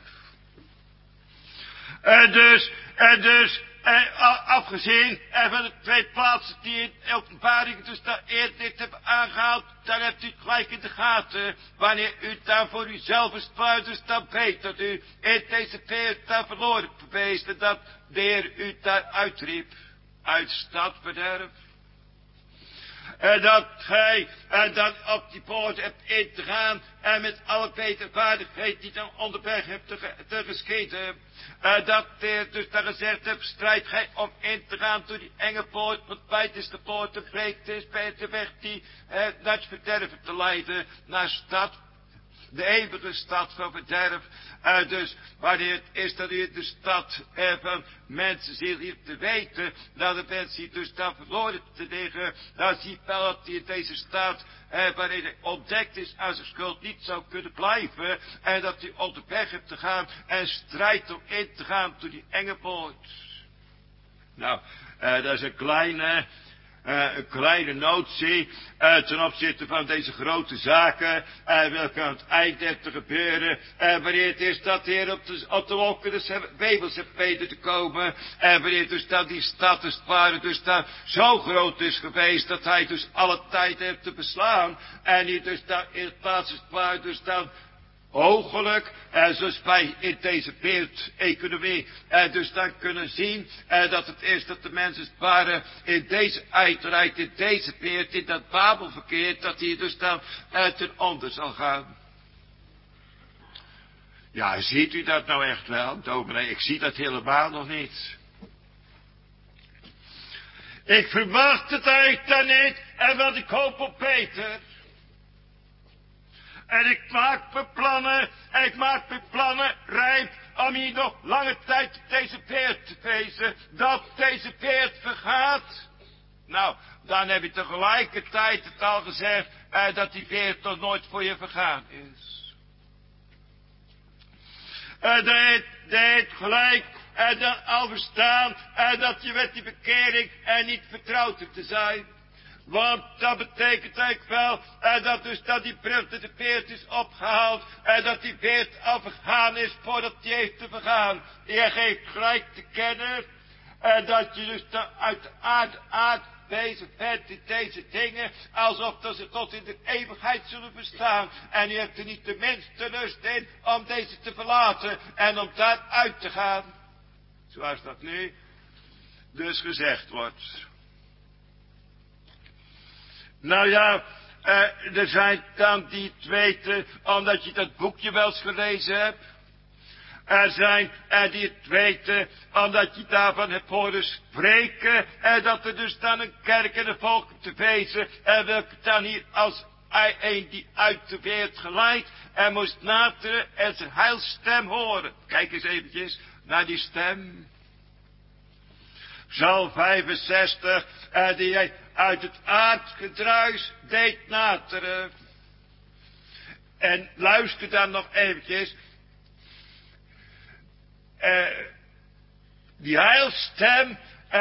En dus, afgezien van de twee plaatsen die in openbaring dus daar eerder hebben aangehaald, dan hebt u het gelijk in de gaten, wanneer u daar voor uzelf besluit, dus dan weet dat u in deze wereld daar verloren geweest en dat de Heer u daar uitriep, uit stadverderf. En dat gij dan op die poort hebt in te gaan en met alle wedervaardigheid die dan onderweg hebt te geschieden. Dat de Heer dus daar gezegd hebt, strijd gij om in te gaan door die enge poort, want wijd is de poort, te breed is bij de weg die naar het verderven te leiden, naar stad, de eeuwige stad van verderf. Dus wanneer het is dat u in de stad van mensenziel hier te weten, dat de mens hier dus daar verloren te liggen, dan zie je wel dat hij in deze staat, waarin hij ontdekt is aan zijn schuld, niet zou kunnen blijven, en dat hij onderweg heeft te gaan en strijdt om in te gaan door die enge poort. Nou, dat is een kleine notie ten opzichte van deze grote zaken, welke aan het eind heeft te gebeuren, wanneer het is dat de Heer op de wolken des wemels heeft weten te komen, wanneer dus dat die stad dus ware dus daar zo groot is geweest, dat hij dus alle tijd heeft te beslaan, en die dus daar in het plaats is waar dus dan oogelijk, zoals wij in deze wereldeconomie dus dan kunnen zien, dat het is dat de mensen waren in deze eindrijd, in deze wereld, in dat Babel verkeerd, dat hij dus dan ten onder zal gaan. Ja, ziet u dat nou echt wel, dominee? Ik zie dat helemaal nog niet. Ik verwacht het eigenlijk dan niet, en wat ik hoop op Peter. En ik maak mijn plannen rijp om hier nog lange tijd op deze wereld te wezen, dat deze wereld vergaat. Nou, dan heb je tegelijkertijd het al gezegd, dat die wereld nog nooit voor je vergaan is. Dat heeft gelijk, dan al verstaan, dat je met die bekering niet vertrouwd hebt te zijn. Want dat betekent eigenlijk wel, dat dus dat die brug de veert is opgehaald, dat die veert al vergaan is voordat die heeft te vergaan. Je geeft gelijk te kennen, dat je dus uit de aard bezig bent in deze dingen, alsof dat ze tot in de eeuwigheid zullen bestaan. En je hebt er niet de minste lust in om deze te verlaten en om daar uit te gaan. Zoals dat nu dus gezegd wordt. Nou ja, er zijn dan die het weten, omdat je dat boekje wel eens gelezen hebt. Er zijn die het weten, omdat je daarvan hebt horen spreken, dat er dus dan een kerk en een volk te wezen, welke dan hier als een die uit de wereld geleid, en moest nateren en zijn heilstem horen. Kijk eens eventjes naar die stem. Psalm 65, die hij uit het aardgedruis deed nateren. En luister dan nog eventjes. Die heilstem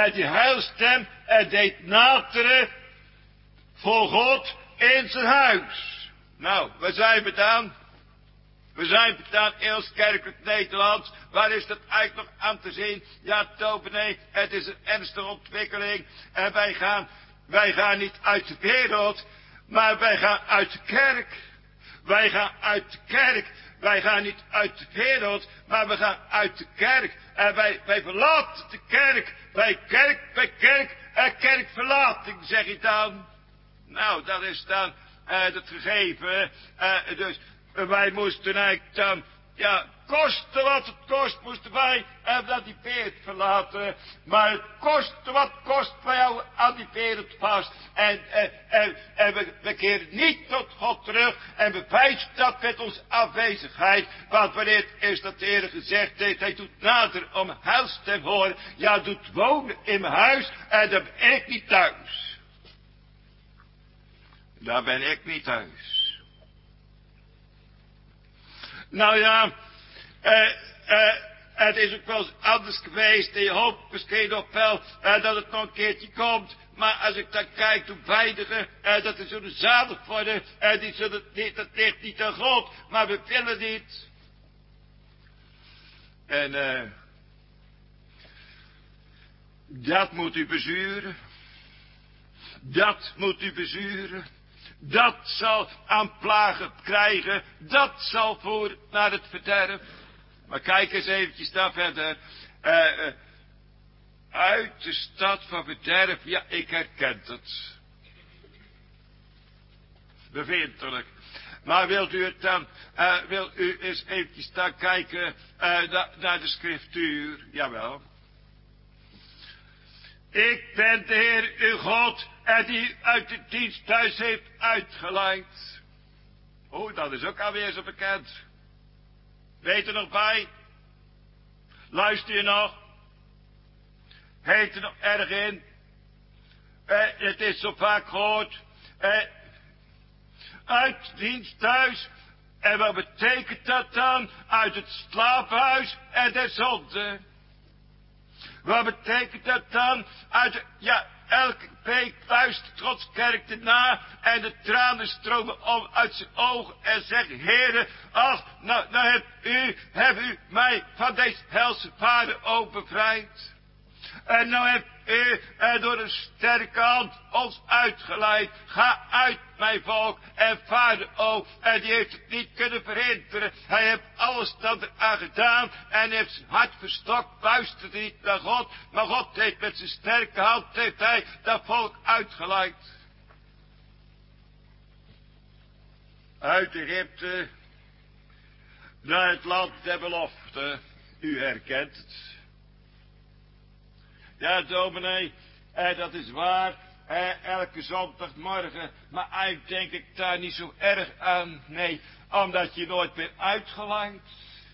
deed nateren voor God in zijn huis. Nou, waar zijn we dan? We zijn vandaan in ons kerkelijk Nederland. Waar is dat eigenlijk nog aan te zien? Ja, dominee, het is een ernstige ontwikkeling. En wij gaan niet uit de wereld, maar wij gaan uit de kerk. Wij gaan uit de kerk. Wij gaan niet uit de wereld, maar we gaan uit de kerk. En wij verlaten de kerk. Bij kerk en kerkverlating, zeg je dan. Nou, dat is dan het gegeven. Dus wij moesten eigenlijk dan, ja, koste wat het kost, moesten wij dat die peert verlaten. Maar het koste wat het kost, wij houden aan die peert vast. En we keren niet tot God terug. En bewijzen dat met onze afwezigheid. Want wanneer is dat de Heer gezegd heeft, hij doet nader om huis te horen. Ja, doet wonen in mijn huis. En dan ben ik niet thuis. Daar ben ik niet thuis. Nou ja, het is ook wel eens anders geweest. En je hoopt misschien nog wel dat het nog een keertje komt. Maar als ik dan kijk hoe weinigen dat er zullen zalig worden. Die zullen niet, dat ligt niet aan God. Maar we willen niet. En dat moet u bezuren. Dat moet u bezuren. Dat zal aan plagen krijgen. Dat zal voor naar het verderf. Maar kijk eens eventjes daar verder. Uit de stad van verderf. Ja, ik herken het. Bevindelijk. Maar wilt u het dan, wil u eens eventjes daar kijken naar de schriftuur? Jawel. Ik ben de Heer uw God en die u uit de dienst thuis heeft uitgeleid. Oh, dat is ook alweer zo bekend. Weet er nog bij? Luister je nog? Heet er nog erg in? Het is zo vaak gehoord. Uit dienst thuis. En wat betekent dat dan? Uit het slaaphuis en de zonde. Wat betekent dat dan? Ja, elke week luistert Gods kerk erna en de tranen stromen om uit zijn ogen en zegt, Heere, ach, nou heb u mij van deze helse vader ook bevrijd. En nou hebt u door een sterke hand ons uitgeleid. Ga uit, mijn volk. En vader ook. En die heeft het niet kunnen verhinderen. Hij heeft alles dan eraan gedaan. En heeft zijn hart verstokt. Luisterde niet naar God. Maar God heeft met zijn sterke hand heeft hij dat volk uitgeleid. Uit Egypte. Naar het land der belofte. U herkent het. Ja, dominee, dat is waar, elke zondagmorgen, maar eigenlijk denk ik daar niet zo erg aan, nee, omdat je nooit meer uitgeleid.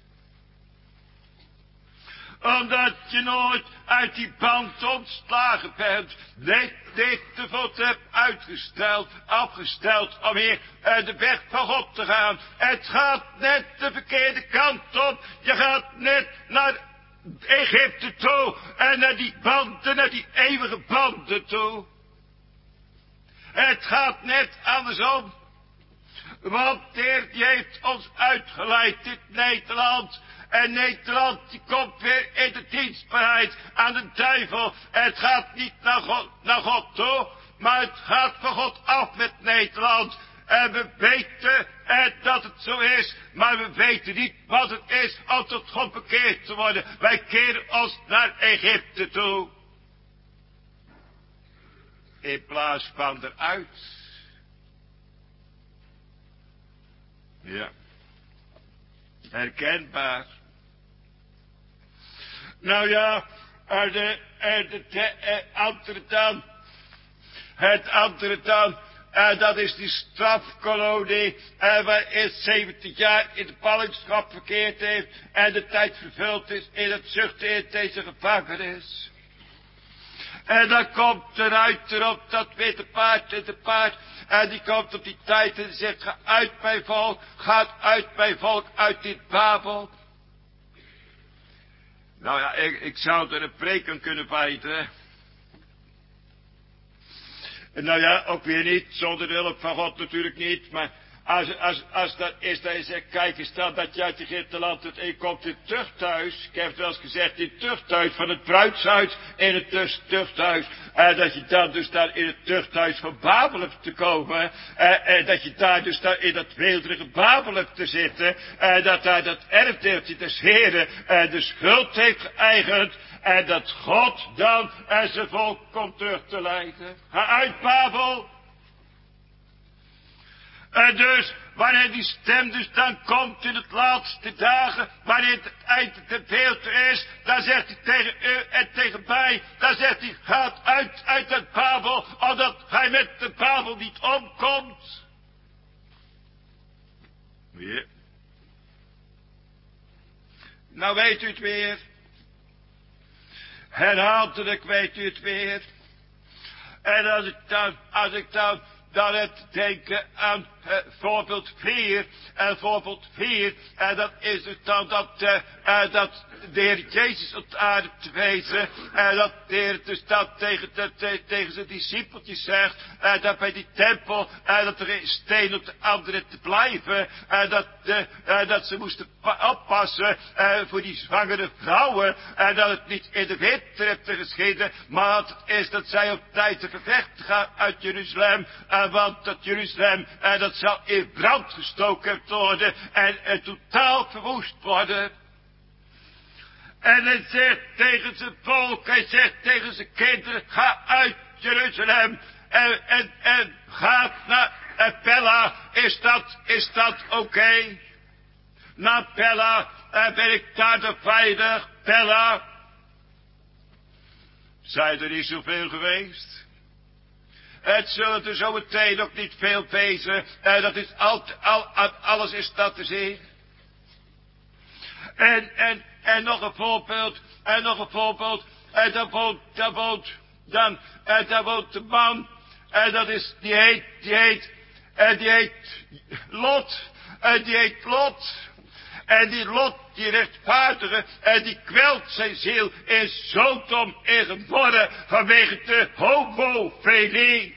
Omdat je nooit uit die band ontslagen bent, dit te voet hebt uitgesteld, afgesteld om hier de weg van God te gaan. Het gaat net de verkeerde kant op, je gaat net naar Egypte toe en naar die banden, naar die eeuwige banden toe. Het gaat net andersom. Want de Heer die heeft ons uitgeleid, dit Nederland. En Nederland die komt weer in de dienstbaarheid aan de duivel. Het gaat niet naar God toe, maar het gaat van God af met Nederland. En we weten dat het zo is, maar we weten niet wat het is om tot God bekeerd te worden. Wij keren ons naar Egypte toe. In plaats van eruit. Ja. Herkenbaar. Nou ja, het andere dan. Dat is die strafkolonie, waarin 70 jaar in de ballingschap verkeerd heeft en de tijd vervuld is in het zuchten in deze gevangenis. En dan komt er ruiter op dat witte paard en de paard, en die komt op die tijd en zegt, ga uit mijn volk, gaat uit mijn volk, uit dit Babel. Nou ja, ik zou er een preek aan kunnen wijden. Nou ja, ook weer niet, zonder de hulp van God natuurlijk niet, maar als dat is dat je zegt, kijk eens dan dat je uit Egypteland en je komt in het tuchthuis, ik heb het wel eens gezegd, in het tuchthuis van het bruidshuis, in het tuchthuis, dat je dan dus daar in het tuchthuis van Babel hebt te komen, en dat je daar dus daar in dat weelderige Babel hebt te zitten, dat daar dat erfdeeltje des Heren de schuld heeft geëigend, en dat God dan zijn volk komt terug te leiden. Ga uit Babel. Dus, wanneer die stem dus dan komt in het laatste dagen, wanneer het eind te veel is, dan zegt hij tegen u en tegen mij, dan zegt hij, gaat uit het Babel, omdat hij met de Babel niet omkomt. Ja. Nou weet u het weer. Herhaaldelijk weet u het weer. En als ik dan het denken aan voorbeeld 4. En voorbeeld 4. En dat is dus dan dat de Heer Jezus op de aarde te wezen. En dat de Heer dus dat tegen zijn discipeltjes zegt. En dat bij die tempel. En dat er een steen op de andere te blijven. En dat ze moesten oppassen voor die zwangere vrouwen. En dat het niet in de winter heeft geschieden. Maar het is dat zij op tijd te vervechten gaan uit Jeruzalem. Want dat Jeruzalem, dat zal in brand gestoken worden en totaal verwoest worden. En hij zegt tegen zijn volk, hij zegt tegen zijn kinderen, ga uit Jeruzalem en ga naar Pella. Is dat oké? Naar Pella, ben ik daar dan veilig? Pella. Zijn er niet zoveel geweest? Het zullen er zo meteen ook niet veel wezen. Dat is alles is dat te zien. En nog een voorbeeld. En nog een voorbeeld. En daar woont de man. En dat is, die heet Lot. En die heet Lot. En die Lot, die rechtvaardige, en die kwelt zijn ziel in Sodom en Gomorra vanwege de homofilie.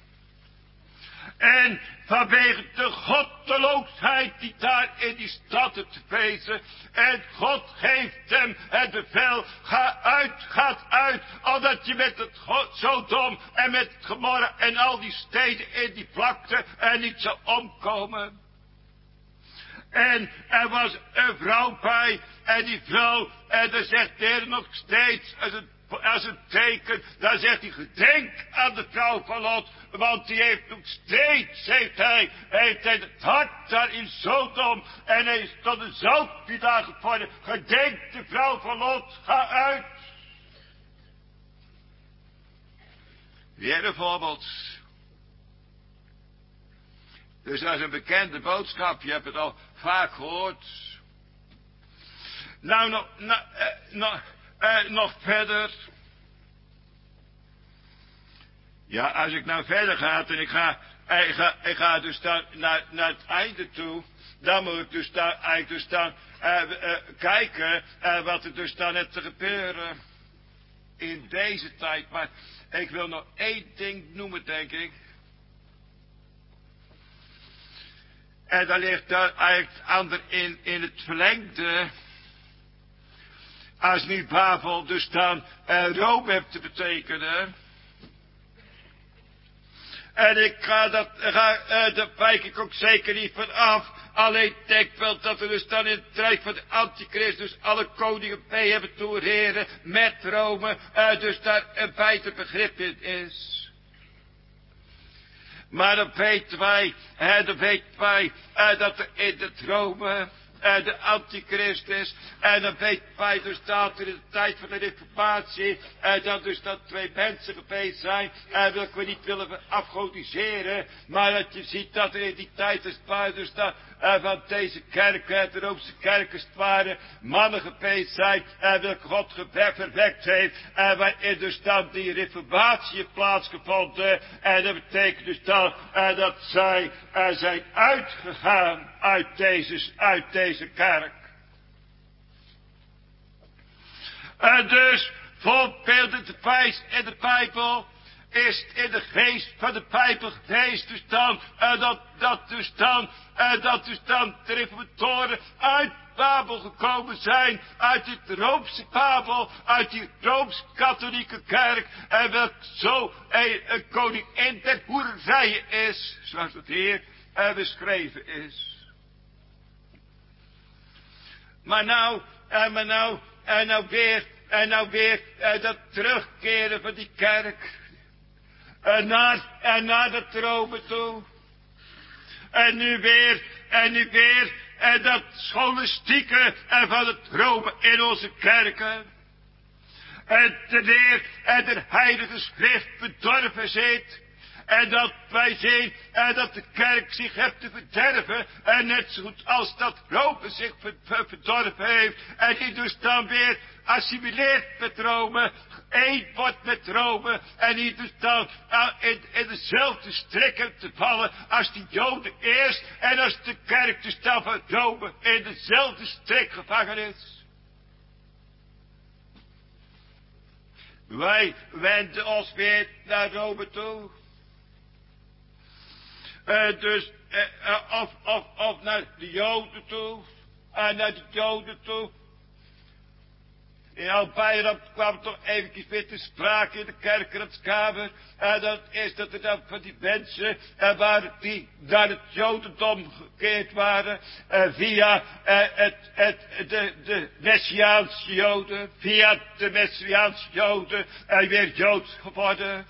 En vanwege de goddeloosheid die daar in die stad te wezen. En God geeft hem het bevel, gaat uit, omdat je met het Sodom en met het Gomorra en al die steden in die vlakte en niet zal omkomen. En er was een vrouw bij, en die vrouw, en dan zegt de Heer nog steeds, als een teken, dan zegt hij, gedenk aan de vrouw van Lot, want die heeft nog steeds, heeft hij het hart daar in Sodom, en hij is tot een zoutje daar geworden. Gedenk de vrouw van Lot, ga uit. Weer een voorbeeld. Dus dat is een bekende boodschap, je hebt het al vaak gehoord. Nou, nog verder. Ja, als ik nou verder ga en ik ga dus dan naar het einde toe, dan moet ik dus dan eigenlijk dus dan kijken wat er dus dan heeft te gebeuren in deze tijd. Maar ik wil nog één ding noemen, denk ik. En dan ligt daar eigenlijk het ander in het verlengde. Als nu Babel dus dan Rome heeft te betekenen. En daar wijk ik ook zeker niet van af. Alleen denk wel dat er dus dan in het rijk van de Antichrist alle koningen mee hebben toereren met Rome. Dus daar een beter begrip in is. Maar dan weten wij dat er in het Rome de Antichrist is. En dan weten wij dus dat er in de tijd van de Reformatie, dat dus dat twee mensen geweest zijn, dat we niet willen afgodiseren, maar dat je ziet dat er in die tijd is dus dat van deze kerk, de Roomse kerk is het ware, mannen geweest zijn, welke God verwekt heeft, waarin dus dan die reformatie heeft plaatsgevonden, en dat betekent dus dan dat zij zijn uitgegaan uit deze kerk. En dus, voorbeelden te wijs in de Bijbel, is in de geest van de Bijbel geweest, dus dan, dat dus dan de reformatoren uit Babel gekomen zijn, uit het Roomse Babel, uit die Rooms-katholieke kerk, en welk zo een koningin der hoererijen is, zoals het hier beschreven is. Maar nou weer dat terugkeren van die kerk. Naar dat Rome toe. en nu weer, en nu weer. En dat scholastieke en van het Rome in onze kerken. En de leer en de heilige schrift bedorven zit. En dat wij zien en dat de kerk zich heeft te verderven. En net zo goed als dat Rome zich verdorven heeft. En die dus dan weer assimileert met Rome. Eén wordt met Rome. En die dus dan in dezelfde strik heeft te vallen als die Joden eerst. En als de kerk dus dan van Rome in dezelfde strik gevangen is. Wij wenden ons weer naar Rome toe. Of naar de Joden toe. En naar de Joden toe. In Albeiram kwam toch eventjes weer te sprake in de kerkenraadskamer. En dat is dat er dan van die mensen waren die naar het Jodendom gekeerd waren. Via de Messiaanse Joden. Via de Messiaanse Joden. En weer Joods geworden.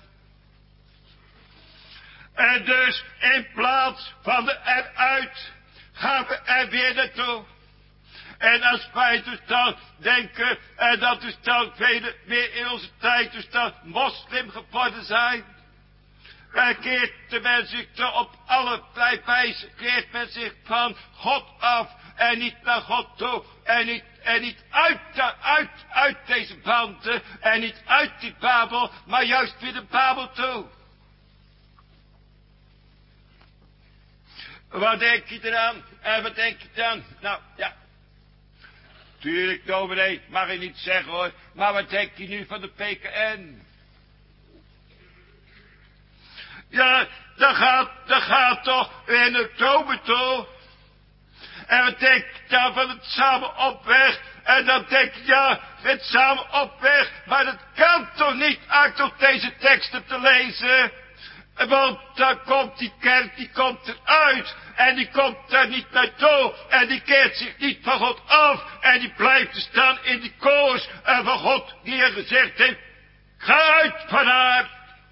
En dus in plaats van eruit gaan we er weer naartoe. En als wij dus dan denken, en dat dus dan velen meer in onze tijd dus dan moslim geworden zijn. En keert de mens zich op allerlei wijze, keert men zich van God af en niet naar God toe. En niet uit deze banden en niet uit die Babel, maar juist weer de Babel toe. Wat denk je eraan? En wat denk je dan? Nou, ja. Tuurlijk, dominee, mag je niet zeggen hoor. Maar wat denk je nu van de PKN? Ja, dat gaat toch in oktober toe. En wat denk je dan van het samen op weg? En dan denk je, ja, het samen op weg. Maar dat kan toch niet uit op deze teksten te lezen? Want dan komt die kerk, die komt eruit. En die komt daar niet naartoe. En die keert zich niet van God af. En die blijft staan in die koers. En van God die er gezegd heeft, ga uit van haar.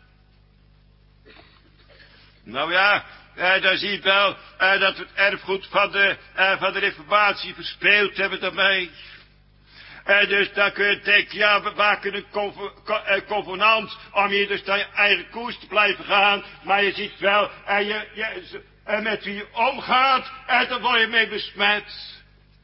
Nou ja, dan zie je wel dat we het erfgoed van de reformatie verspeeld hebben daarmee. En dus dan kun je denken, ja, we maken een convenant om hier dus dan je eigen koers te blijven gaan. Maar je ziet wel, en met wie je omgaat, en dan word je mee besmet.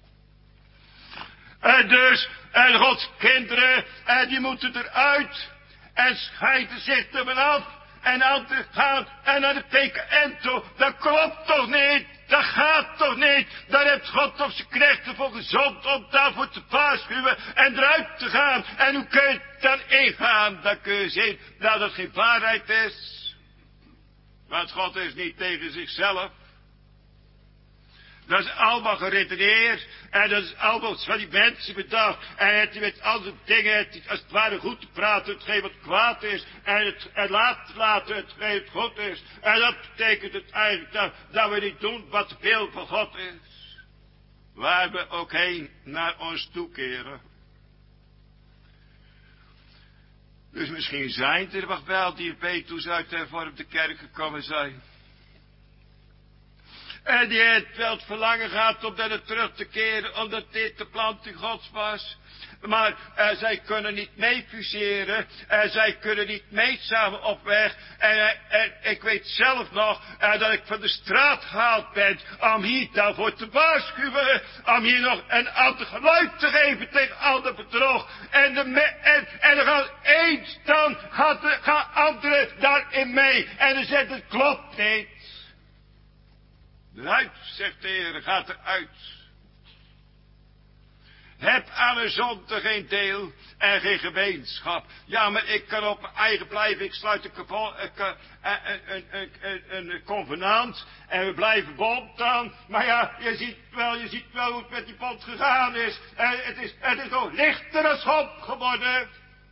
En dus, en Gods kinderen, en die moeten eruit. En scheiden zich er vanaf. En anderen gaan en naar de PKN toe. Dat klopt toch niet? Dat gaat toch niet? Daar heeft God toch zijn knechten voor gezond om daarvoor te waarschuwen en eruit te gaan. En hoe kun je dan ingaan? Dan kun je zien dat het geen waarheid is. Want God is niet tegen zichzelf. Dat is allemaal geredeneerd. En dat is allemaal van die mensen bedacht. En het met andere dingen, als het ware goed te praten, hetgeen wat kwaad is. En het laten, hetgeen het goed is. En dat betekent het eigenlijk dat we niet doen wat de wil van God is. Waar we ook heen naar ons toekeren. Dus misschien zijn er nog wel die Petrus uit de hervormde kerk gekomen zijn. En die het wel het verlangen gehad om daar terug te keren, omdat dit de planting Gods was. Maar zij kunnen niet mee fuseren. Zij kunnen niet mee samen op weg. En ik weet zelf nog dat ik van de straat gehaald ben om hier daarvoor te waarschuwen. Om hier nog een ander geluid te geven tegen al dat bedrog. En er gaat eens dan gaan anderen daarin mee. En dan zegt het klopt niet. Eruit, zegt de Heer, gaat eruit. Heb aan een zonde geen deel en geen gemeenschap. Ja, maar ik kan op mijn eigen blijven. Ik sluit een convenant en we blijven bond dan. Maar ja, je ziet wel hoe het met die bond gegaan is. Het is nog lichter dan schop geworden.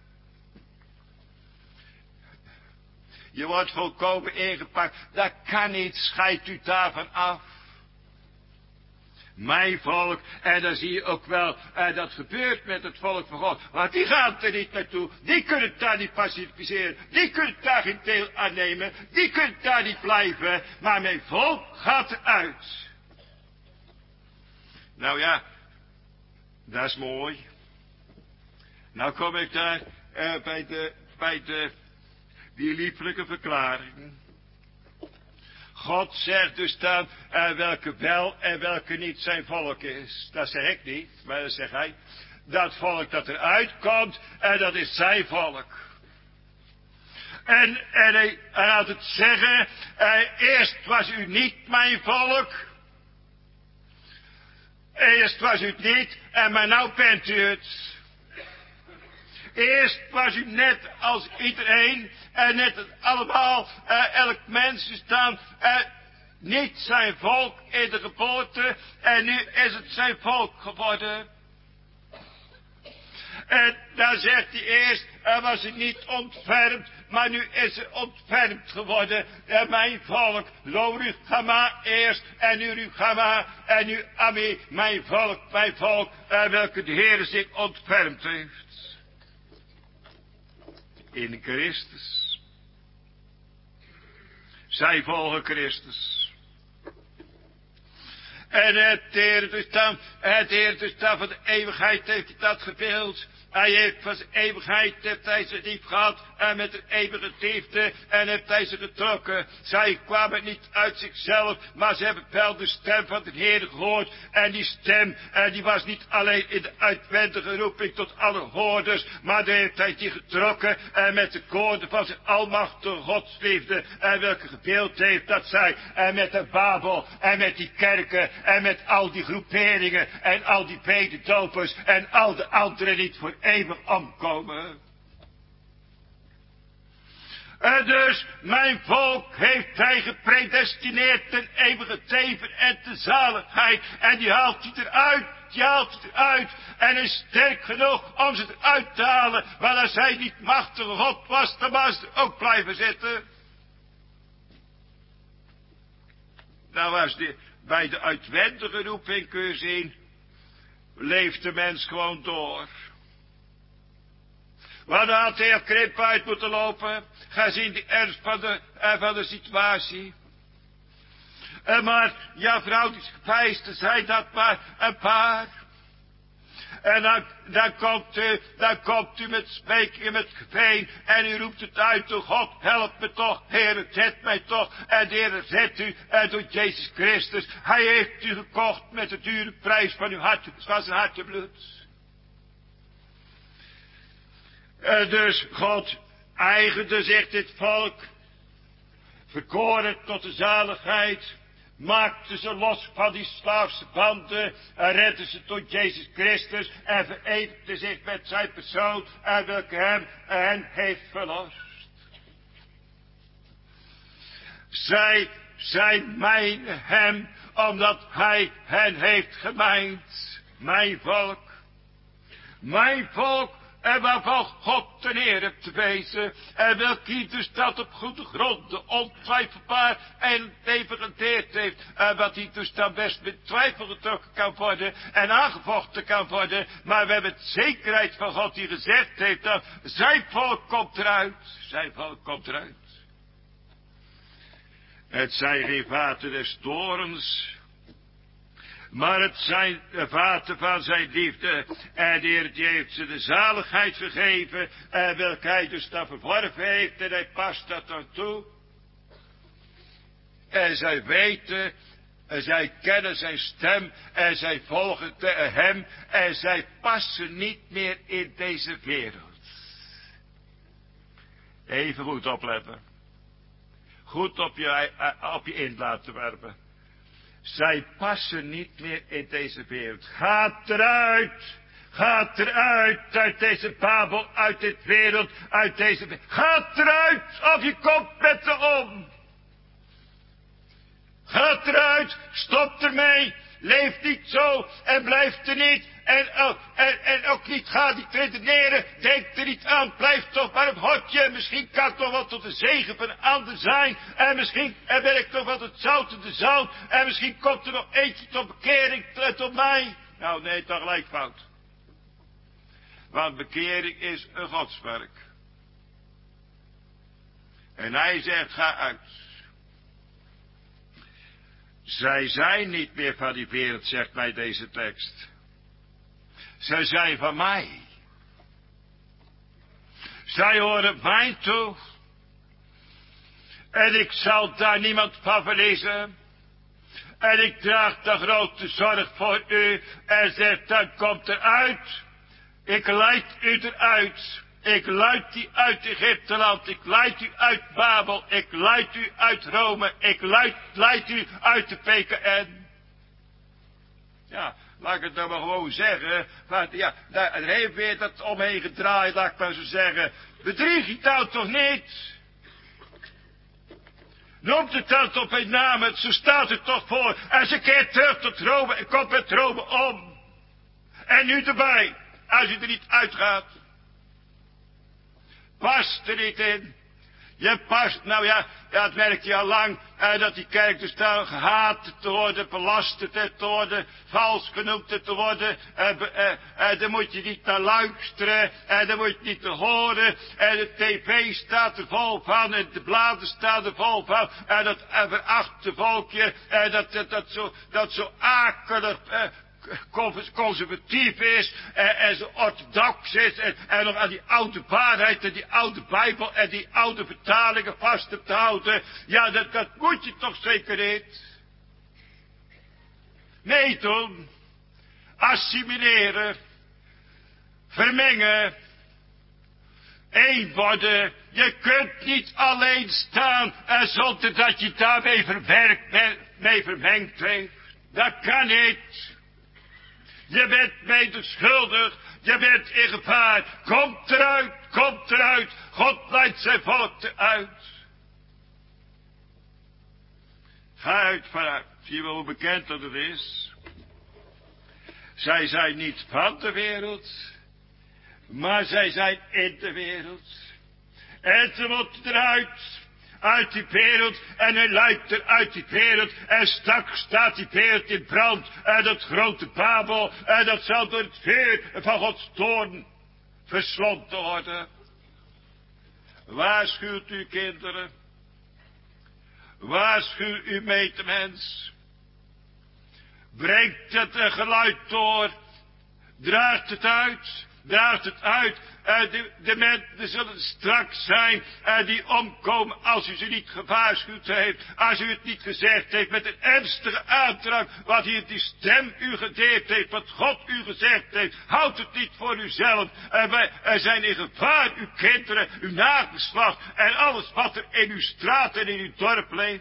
Je wordt volkomen ingepakt. Dat kan niet, scheidt u daarvan af. mijn volk. En dan zie je ook wel, dat gebeurt met het volk van God. Want die gaan er niet naartoe. Die kunnen het daar niet pacificeren. Die kunnen daar geen deel aan nemen. Die kunnen daar niet blijven. Maar mijn volk gaat eruit. Nou ja, dat is mooi. Nou kom ik daar bij die lieflijke verklaring. God zegt dus dan welke wel en welke niet zijn volk is. Dat zeg ik niet, maar dat zegt hij. Dat volk dat eruit komt, dat is zijn volk. En hij had het zeggen, eerst was u niet mijn volk. Eerst was u het niet, maar nou bent u het. Eerst was u net als iedereen, en net als allemaal, elk mens is dan niet zijn volk in de geboorte, en nu is het zijn volk geworden. En dan zegt hij eerst, was het niet ontfermd, maar nu is het ontfermd geworden. Mijn volk, zo Ruchama eerst, en nu Ruchama, en nu Ami, mijn volk, welke de Heer zich ontfermd heeft. In Christus. Zij volgen Christus. En het Heer dus dan van de eeuwigheid heeft hij dat gebeeld. Hij heeft van zijn eeuwigheid, heeft hij ze lief gehad, en met een eeuwige liefde, en heeft hij ze getrokken. Zij kwamen niet uit zichzelf, maar ze hebben wel de stem van de Heer gehoord. En die stem, die was niet alleen in de uitwendige roeping tot alle hoorders, maar daar heeft hij die getrokken, en met de koorden van zijn almachtige godsliefde, en welke gebeeld heeft dat zij, en met de Babel, en met die kerken, en met al die groeperingen, en al die bedendopers, en al de anderen niet voor eeuwig omkomen. En dus, mijn volk heeft hij gepredestineerd ten eeuwige leven en te zaligheid. En die haalt hij eruit. Die haalt het eruit. En is sterk genoeg om ze eruit te halen. Maar als hij niet machtige God was, dan was hij ook blijven zitten. Nou was bij de uitwendige roeping kun je zien, leeft de mens gewoon door. Want dan had de heer Krip uit moeten lopen. Ga zien die ernst van de situatie. Maar, ja vrouw, die gevijsten zijn dat maar een paar. En dan komt u met sprekingen, met geveen. En u roept het uit, door God, help me toch. Heer, zet mij toch. En de Heer, zet u door Jezus Christus. Hij heeft u gekocht met de dure prijs van uw hart, van zijn hartebloed. Dus God eigende zich dit volk, verkoren tot de zaligheid, maakte ze los van die slaafse banden, en redde ze tot Jezus Christus, en verenigde zich met zijn persoon, en welke hen heeft verlost. Zij zijn hem, omdat hij hen heeft gemijnd. Mijn volk, en waarvan God ten eer hebt te wezen, en welke dus dat op goede gronden ontwijfelbaar en even gedeerd heeft, en wat hij dus dan best met twijfel getrokken kan worden en aangevochten kan worden, maar we hebben het zekerheid van God die gezegd heeft dat zijn volk komt eruit, zijn volk komt eruit. Het zijn geen vaten des toorns, maar het zijn de vaten van zijn liefde. En de Heer die heeft ze de zaligheid gegeven. En welke hij dus dan verworven heeft. En hij past dat dan toe. En zij weten. En zij kennen zijn stem. En zij volgen hem. En zij passen niet meer in deze wereld. Even goed opletten. Goed op je in laten werpen. Zij passen niet meer in deze wereld. Gaat eruit uit deze Babel, uit dit wereld, uit deze wereld. Gaat eruit of je komt met ze om. Gaat eruit, stop ermee. leeft niet zo en blijft er niet. En ook niet gaat niet redeneren. Denk er niet aan, blijf toch maar een hotje. Misschien kan ik toch wel tot de zegen van een ander zijn. En misschien ben ik toch wel het zout in de zout. En misschien komt er nog eentje tot bekering tot mij. Nou nee, toch gelijk fout. Want bekering is een godswerk. En hij zegt, ga uit. Zij zijn niet meer van die wereld, zegt mij deze tekst. Zij zijn van mij. Zij horen mij toe. En ik zal daar niemand van verliezen. En ik draag de grote zorg voor u. En zegt, dan komt eruit. Ik leid u eruit. Ik leid u uit Egypteland. Ik leid u uit Babel. Ik leid u uit Rome. Ik leid u uit de PKN. Ja, laat ik het nou maar gewoon zeggen. Want ja, daar heeft weer dat omheen gedraaid, laat ik maar zo zeggen. Bedrieg je nou toch niet? Noemt het dan op een naam, zo staat het toch voor. En ze keert terug tot Rome en komt met Rome om. En nu erbij, als je er niet uitgaat. Past er niet in. Je past, nou ja, dat merk je al lang, dat die kerk dus daar gehaat te worden, belasterd te worden, vals genoemd te worden, daar moet je niet naar luisteren, daar moet je niet te horen, de tv staat er vol van, en de bladen staan er vol van, dat verachte volkje, dat zo akelig, conservatief is en zo orthodox is en nog aan die oude waarheid en die oude Bijbel en die oude vertalingen vast te houden. Ja, dat moet je toch zeker niet. Nee, doen. Assimileren. Vermengen. Eén worden. Je kunt niet alleen staan zonder dat je daarmee vermengd bent. Dat kan niet. Je bent medeschuldig, je bent in gevaar. Komt eruit. God leidt zijn volk eruit. Ga uit vanuit. Zie je wel hoe bekend dat het is? Zij zijn niet van de wereld, maar zij zijn in de wereld. En ze moeten eruit. Uit die wereld, en hij leidt er uit die wereld, en straks staat die wereld in brand, en dat grote Babel, en dat zal door het vuur van Gods toorn verslonden worden. Waarschuwt u kinderen, waarschuw uw medemens, brengt het een geluid door, draagt het uit. De mensen zullen straks zijn die omkomen als u ze niet gewaarschuwd heeft. Als u het niet gezegd heeft met een ernstige aandrang. Wat hier die stem u gedeeld heeft. Wat God u gezegd heeft. Houd het niet voor uzelf. Er zijn in gevaar uw kinderen, uw nageslacht. En alles wat er in uw straat en in uw dorp leeft.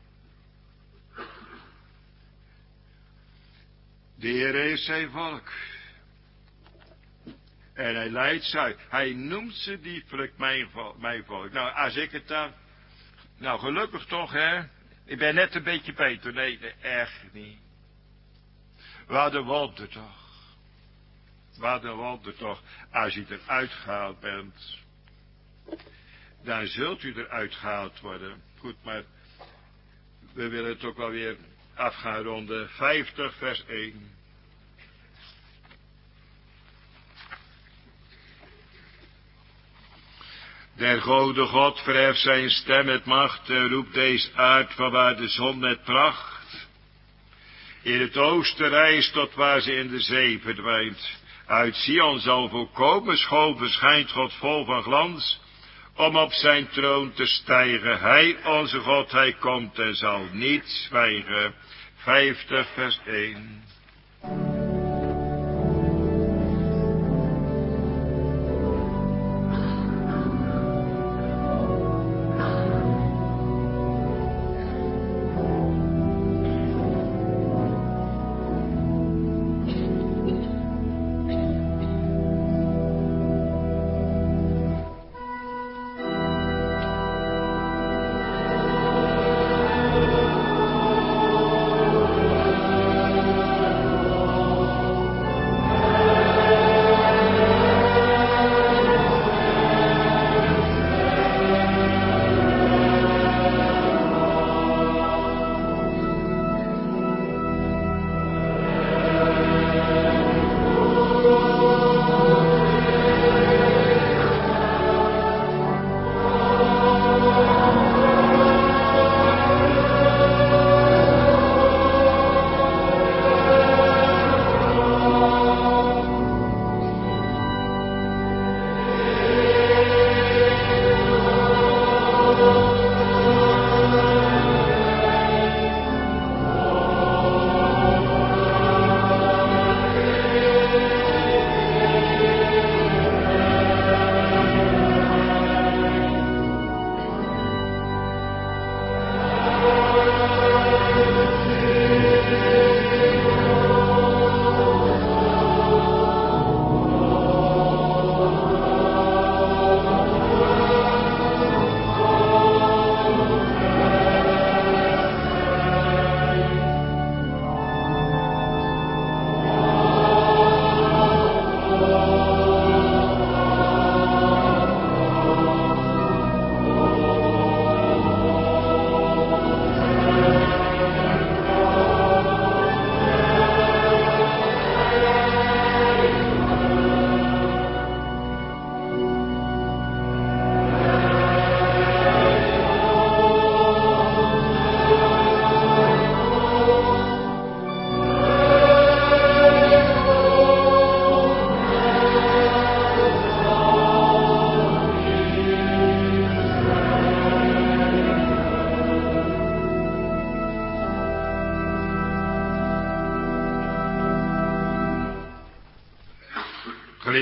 De Heer heeft zijn volk. En hij leidt ze uit. Hij noemt ze diepelijk mijn volk. Nou, als ik het dan... Nou, gelukkig toch, hè. Ik ben net een beetje beter. Nee, echt niet. Wat een wonder toch. Wat een wonder toch. Als je eruit gehaald bent. Dan zult u eruit gehaald worden. Goed, maar... We willen het ook wel weer af gaan ronden. 50 vers 1. Der gode God verheft zijn stem met macht en roept deze aard van waar de zon met pracht. In het oosten reist tot waar ze in de zee verdwijnt. Uit Sion zal volkomen schoon verschijnt God vol van glans, om op zijn troon te stijgen. Hij, onze God, hij komt en zal niet zwijgen. 50 vers 1.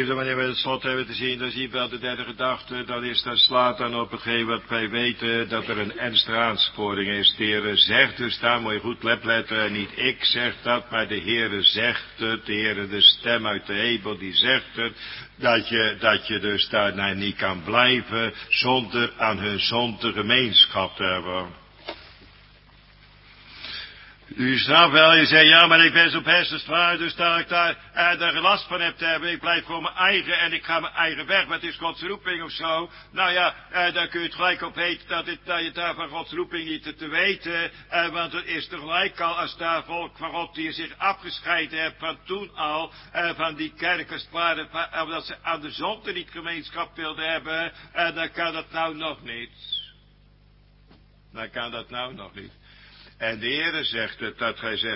zevende, wanneer we het slot hebben te zien, dan zien we wel de derde gedachte. Dan slaat dan op hetgeen wat wij weten, dat er een ernstige aansporing is. De Heere zegt dus, daar moet je goed opletten, niet ik zeg dat, maar de Heere zegt het. De Heere, de stem uit de hemel, die zegt het. Dat je dus daarna niet kan blijven, zonder aan hun zonde gemeenschap te hebben. U snapt wel, je zegt, ja, maar ik ben zo hersensvaar, dus dat ik daar geen last van heb te hebben. Ik blijf voor mijn eigen en ik ga mijn eigen weg, maar het is Gods roeping of zo. Nou ja, dan kun je het gelijk op weten dat je daar van Gods roeping niet te weten. Want het is tegelijk al, als daar volk van God die zich afgescheiden heeft van toen al, van die kerk als het ware, dat ze aan de zonde niet gemeenschap wilden hebben, dan kan dat nou nog niet. Dan kan dat nou nog niet. En de Heere zegt het, dat gij zegt,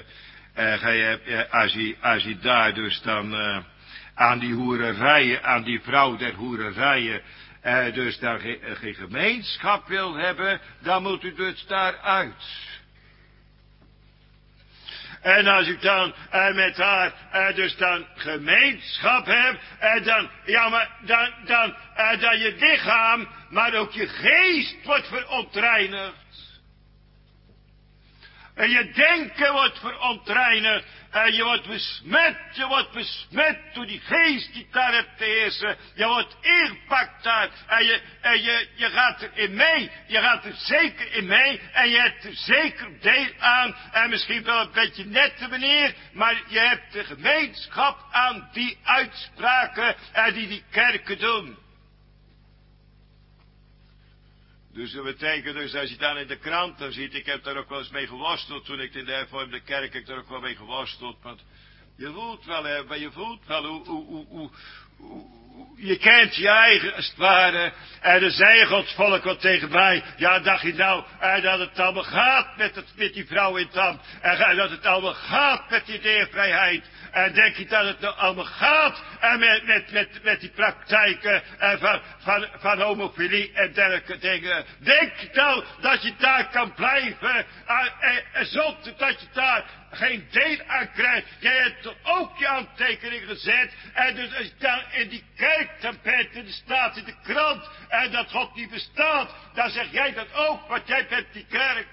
als je daar dus dan aan die hoererijen, aan die vrouw der hoererijen, dus daar geen gemeenschap wil hebben, dan moet u dus daaruit. En als u dan met haar dus dan gemeenschap hebt, dan, ja maar dan je lichaam, maar ook je geest wordt verontreinigd. En je denken wordt verontreinigd. En je wordt besmet door die geest die daar hebt te heersen. Je wordt ingepakt daar. En je gaat er in mee. Je gaat er zeker in mee. En je hebt er zeker deel aan. En misschien wel een beetje nette manier. Maar je hebt de gemeenschap aan die uitspraken. Die kerken doen. Dus dat betekent dus, als je dan in de krant dan ziet, ik heb daar ook wel eens mee geworsteld, toen ik in de hervormde kerk, heb daar ook wel mee geworsteld, want je voelt wel hoe je kent je eigen, als het ware, en dan zei Gods volk wat tegen mij, ja, dacht je nou, dat het allemaal gaat met die vrouw in het ambt, en dat het allemaal gaat met die leervrijheid, en denk je dat het nou allemaal gaat met die praktijken van homofilie en dergelijke dingen. Denk je nou dat je daar kan blijven zonder dat je daar geen deel aan krijgt. Jij hebt er ook je aantekening gezet. En dus als je dan in die kerk dan bent en er staat in de krant en dat God niet bestaat, dan zeg jij dat ook, want jij bent die kerk.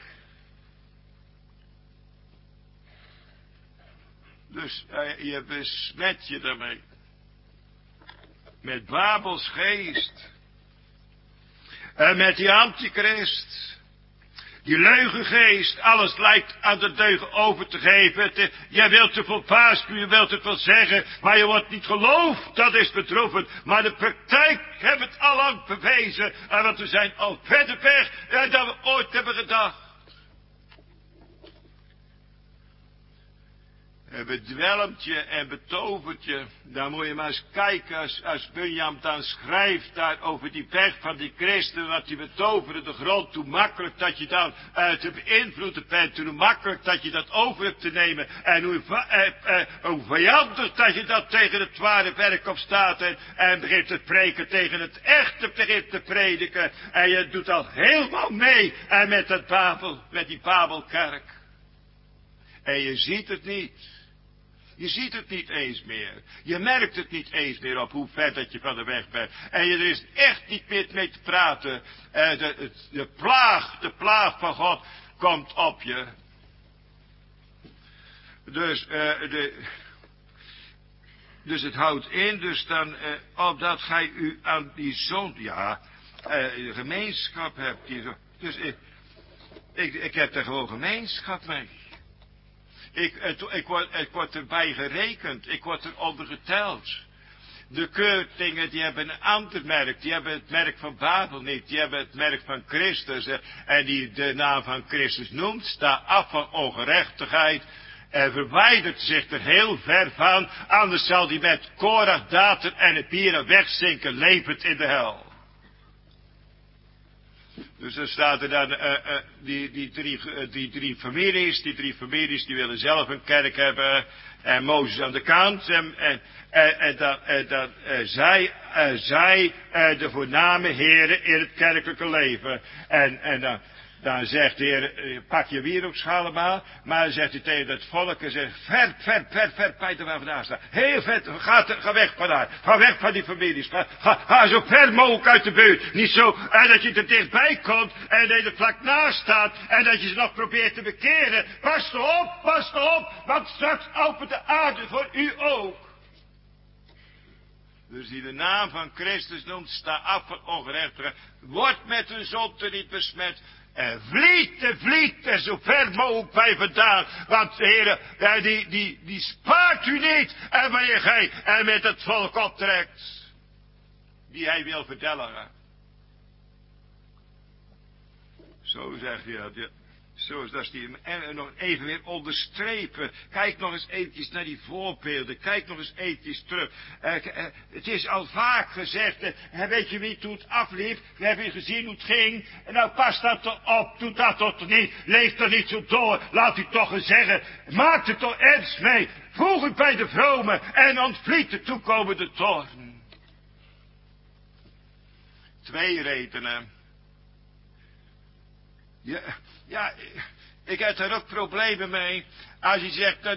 Dus je besmet je daarmee. Met Babels geest. En met die antichrist. Die leugengeest. Alles lijkt aan de deugen over te geven. Je wilt er voor waarschuwen, je wilt het wel zeggen. Maar je wordt niet geloofd. Dat is bedroevend. Maar de praktijk heeft het allang bewezen. Want we zijn al verder weg dan we ooit hebben gedacht. En bedwelmt je en betovert je. Dan moet je maar eens kijken als Bunjam dan schrijft daar over die weg van die christenen. Dat die betoveren de grond. Hoe makkelijk dat je dan te beïnvloeden bent. Hoe makkelijk dat je dat over hebt te nemen. En hoe vijandig dat je dat tegen het ware werk op staat. En begint te preken tegen het echte begint te prediken. En je doet al helemaal mee met die Babelkerk. En je ziet het niet. Je ziet het niet eens meer. Je merkt het niet eens meer op hoe ver dat je van de weg bent. En er is echt niet meer mee te praten. De plaag van God komt op je. Dus het houdt in, dus dan, opdat gij u aan die zonde, gemeenschap hebt. Dus ik heb er gewoon gemeenschap mee. Ik word erbij gerekend. Ik word eronder geteld. De keurtingen die hebben een ander merk. Die hebben het merk van Babel niet. Die hebben het merk van Christus. En die de naam van Christus noemt. Staat af van ongerechtigheid. En verwijdert zich er heel ver van. Anders zal die met Korach, Datan en het bieren wegzinken. Levend in de hel. Dus dan staat er dan die drie families. Die drie families die willen zelf een kerk hebben. En Mozes aan de kant. En dan zij de voorname heren in het kerkelijke leven. En Dan zegt de Heer, pak je wierookschalen allemaal. Maar dan zegt hij tegen het volk, en zegt, ver, Peter waar vandaan staat. Heel ver, ga weg vandaan. Ga weg van die families. Ga zo ver mogelijk uit de buurt. Niet zo, en dat je er dichtbij komt, en dat je er vlak naast staat, en dat je ze nog probeert te bekeren. Pas toch op, want straks opent de aarde voor u ook. Dus die de naam van Christus noemt, sta af van ongerechtigheid. Wordt met hun zonde niet besmet. En vliet er zo ver mogelijk bij vandaan. Want de Heer, die spaart u niet. En wanneer gij er met het volk optrekt. Die hij wil verdelgen. Zo zegt hij dat. Ja. Zo is dat die en nog even weer onderstrepen. Kijk nog eens eventjes naar die voorbeelden. Kijk nog eens eventjes terug. Het is al vaak gezegd. Weet je niet hoe het afliep? We hebben gezien hoe het ging. En nou pas dat toch op. Doe dat toch niet. Leef er niet zo door. Laat u toch eens zeggen. Maak er toch ernst mee. Voeg u bij de vromen. En ontvliet de toekomende toorn. 2 redenen. Ja, ik heb daar ook problemen mee. Als je zegt, we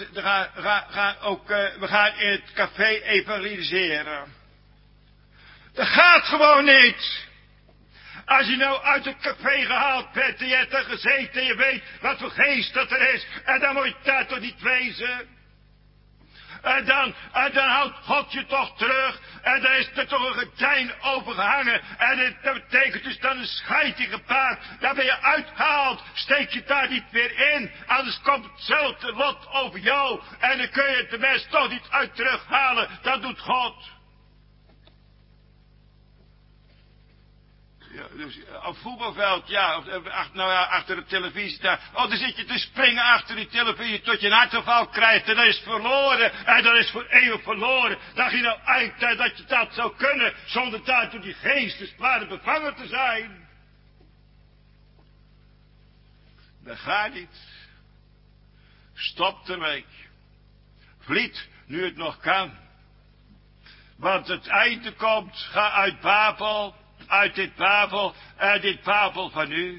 gaan in het café evangeliseren. Dat gaat gewoon niet. Als je nou uit het café gehaald bent en je hebt er gezeten en je weet wat voor geest dat er is. En dan moet je daar toch niet wezen. En dan houdt God je toch terug. En dan is er toch een gordijn overgehangen. En dat betekent dus dan een scheiding gepaard. Dan ben je uitgehaald. Steek je daar niet weer in. Anders komt hetzelfde lot over jou. En dan kun je het de mens toch niet uit terughalen. Dat doet God. Ja, dus op voetbalveld, ja, achter de televisie daar. Oh, dan zit je te springen achter die televisie tot je een hartaanval krijgt. En dat is verloren. En dat is voor eeuwig verloren. Dacht je nou eigenlijk dat je dat zou kunnen, zonder daartoe die geesteskwade bevangen te zijn? Dat gaat niet. Stop ermee. Vliet, nu het nog kan. Want het einde komt, ga uit Babel. Uit dit Babel van u.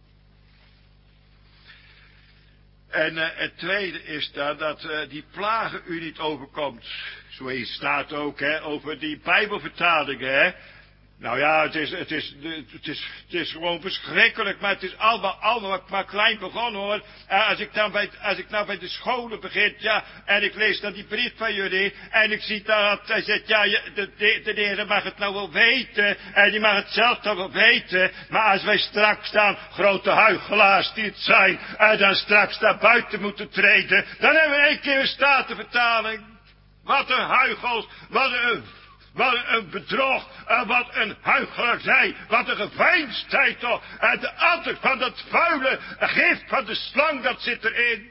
En het tweede is dan dat die plagen u niet overkomt. Zo staat ook over die Bijbelvertalingen. Nou ja, het is gewoon verschrikkelijk, maar het is allemaal maar klein begonnen hoor. Als ik nou bij de scholen begin, ja, en ik lees dan die brief van jullie, en ik zie dat hij zegt, ja, de Heer mag het nou wel weten, en die mag het zelf dan wel weten, maar als wij straks dan grote huichelaars die het zijn, en dan straks daar buiten moeten treden, dan hebben we 1 keer een statenvertaling. Wat een huichels, wat een bedrog, en wat een huichelarij, wat een geveinsdheid toch. En de ander van dat vuile gif van de slang, dat zit erin.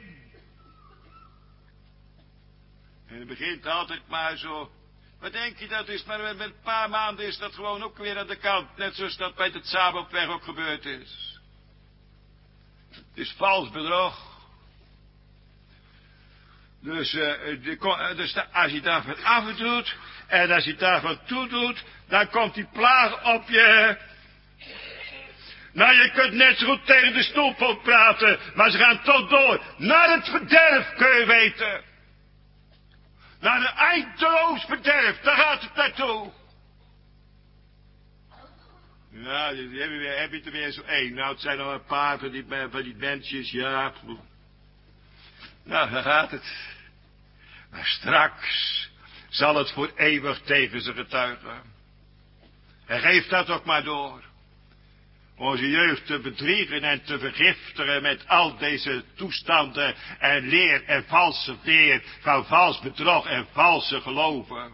En het begint altijd maar zo. Wat denk je dat is, maar met een paar maanden is dat gewoon ook weer aan de kant. Net zoals dat bij het Sabelweg ook gebeurd is. Het is vals bedrog. Dus als je daarvan af doet, en als je daarvan toe doet, dan komt die plaag op je. Nou, je kunt net zo goed tegen de stoelpoot praten, maar ze gaan toch door. Naar het verderf, kun je weten. Naar een eindeloos verderf, daar gaat het naartoe. Ja, heb je er weer zo 1. Nou, het zijn al een paar van die mensjes, ja. Nou, daar gaat het. Maar straks zal het voor eeuwig tegen ze getuigen. En geef dat ook maar door. Onze jeugd te bedriegen en te vergiftigen met al deze toestanden en leer en valse leer van vals bedrog en valse geloven.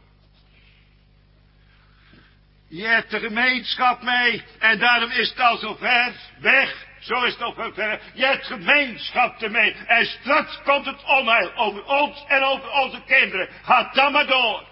Je hebt de gemeenschap mee en daarom is het al zo ver weg. Zo is het al ver. Je hebt gemeenschap ermee en straks komt het onheil over ons en over onze kinderen. Ga dan maar door.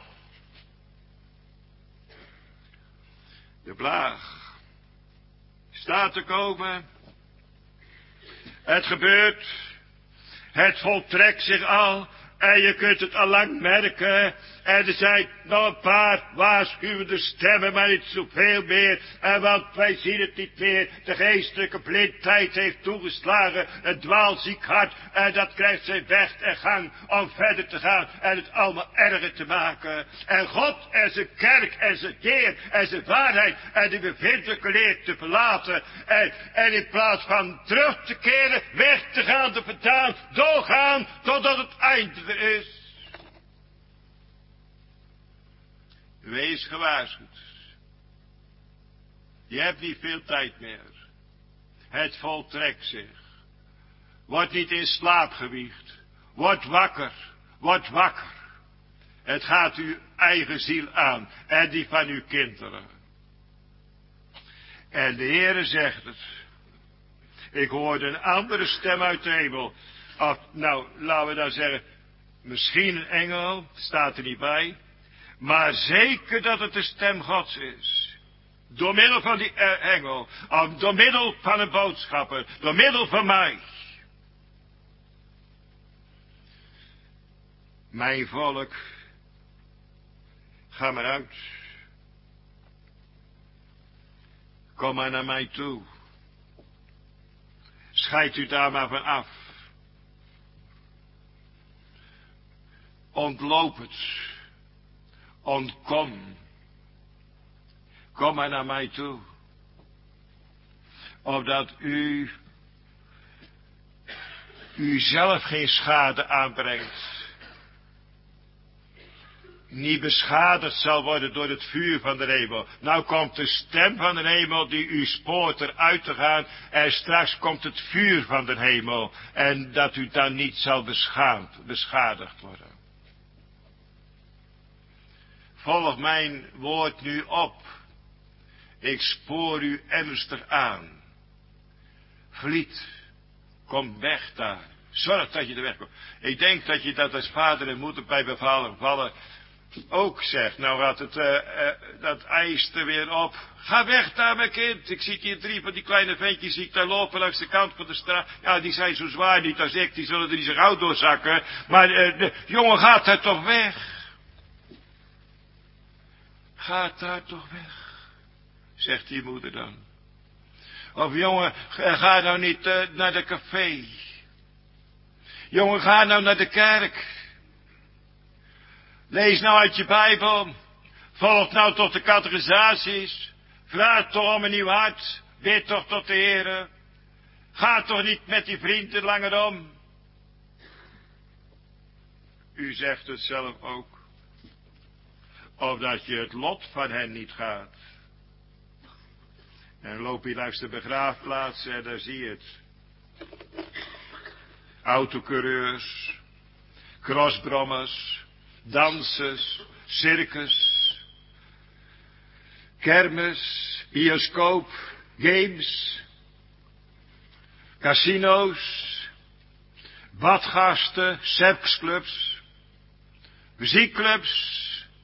De plaag staat te komen. Het gebeurt. Het voltrekt zich al. En je kunt het al lang merken. En er zijn nog een paar waarschuwende stemmen, maar niet zoveel meer. En want wij zien het niet meer. De geestelijke blindheid heeft toegeslagen. Een dwaalziek hart. En dat krijgt zijn weg en gang om verder te gaan. En het allemaal erger te maken. En God en zijn kerk en zijn Heer en zijn waarheid. En de bevindelijke leer te verlaten. En in plaats van terug te keren, weg te gaan, te verdaan, doorgaan totdat het einde is. Wees gewaarschuwd. Je hebt niet veel tijd meer. Het voltrekt zich. Word niet in slaap gewiegd. Word wakker. Word wakker. Het gaat uw eigen ziel aan. En die van uw kinderen. En de Heere zegt het. Ik hoorde een andere stem uit de hemel. Of, nou, laten we dan zeggen. Misschien een engel. Staat er niet bij. Maar zeker dat het de stem Gods is. Door middel van die engel. Of door middel van een boodschapper. Door middel van mij. Mijn volk. Ga maar uit. Kom maar naar mij toe. Scheid u daar maar van af. Ontloop het. Ontkom. Kom maar naar mij toe. Opdat u zelf geen schade aanbrengt. Niet beschadigd zal worden door het vuur van de hemel. Nou komt de stem van de hemel die u spoort eruit te gaan. En straks komt het vuur van de hemel. En dat u dan niet zal beschadigd worden. Volg mijn woord nu op. Ik spoor u ernstig aan. Vliet. Kom weg daar. Zorg dat je er weg komt. Ik denk dat je dat als vader en moeder bij bepaalde gevallen ook zegt. Nou gaat het, dat ijs er weer op. Ga weg daar, mijn kind. Ik zie hier 3 van die kleine ventjes zie ik daar lopen langs de kant van de straat. Ja, die zijn zo zwaar niet als ik. Die zullen er niet zo gauw doorzakken. Maar de jongen gaat daar toch weg. Gaat daar toch weg, zegt die moeder dan. Of jongen, ga nou niet naar de café. Jongen, ga nou naar de kerk. Lees nou uit je Bijbel. Volg nou tot de catechisaties. Vraag toch om een nieuw hart. Bid toch tot de Heere. Ga toch niet met die vrienden langer om. U zegt het zelf ook. Of dat je het lot van hen niet gaat. En loop je langs de begraafplaats en daar zie je het. Autocoureurs, crossbrommers, dansers, circus, kermis, bioscoop, games, casino's, badgasten, seksclubs, muziekclubs.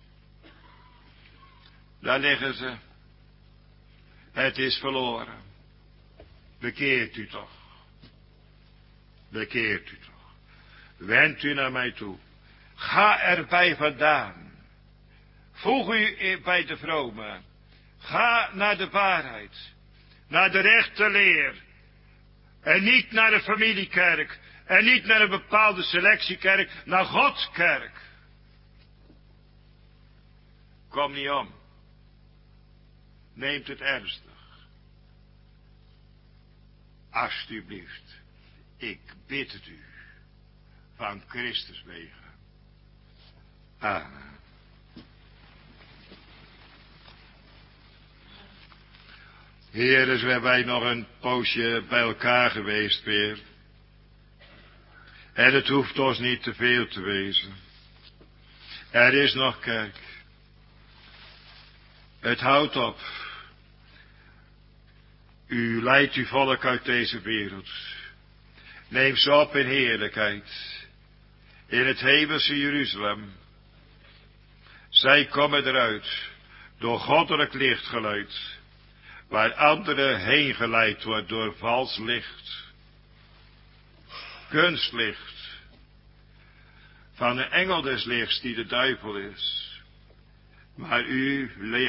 Daar liggen ze. Het is verloren. Bekeert u toch. Bekeert u toch. Wend u naar mij toe. Ga erbij vandaan. Voeg u bij de vrome. Ga naar de waarheid. Naar de rechte leer. En niet naar de familiekerk. En niet naar een bepaalde selectiekerk. Naar Gods kerk. Kom niet om. Neemt het ernstig. Alsjeblieft. Ik bid het u. Van Christus wegen. Amen. Heer, dus zijn wij nog een poosje bij elkaar geweest weer. En het hoeft ons niet te veel te wezen. Er is nog kerk. Het houdt op. U leidt uw volk uit deze wereld. Neem ze op in heerlijkheid. In het hemelse Jeruzalem. Zij komen eruit. Door goddelijk licht geleid. Waar anderen heen geleid wordt door vals licht. Kunstlicht. van een engel des lichts die de duivel is. Maar u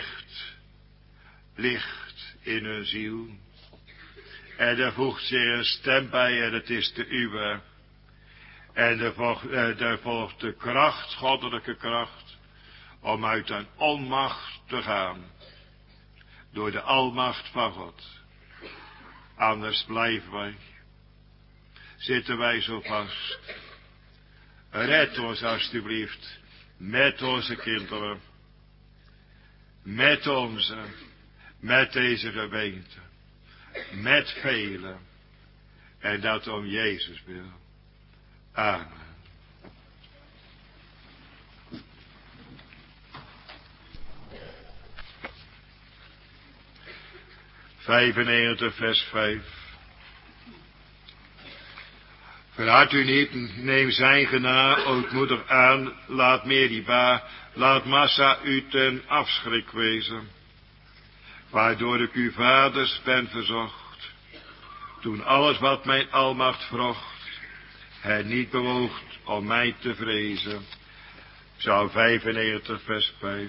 licht in hun ziel. En er voegt zich een stem bij en het is de uwe. En er volgt de kracht, goddelijke kracht, om uit een onmacht te gaan. Door de almacht van God. Anders blijven wij. Zitten wij zo vast. Red ons alstublieft. Met onze kinderen. Met deze gemeente. Met velen. En dat om Jezus wil. Amen. vers 5. Verhard u niet, neem zijn genade ootmoedig aan, laat Meriba, laat Massa u ten afschrik wezen. Waardoor ik uw vaders ben verzocht, toen alles wat mijn almacht vrocht, het niet bewoogt om mij te vrezen. Psalm 95 vers 5.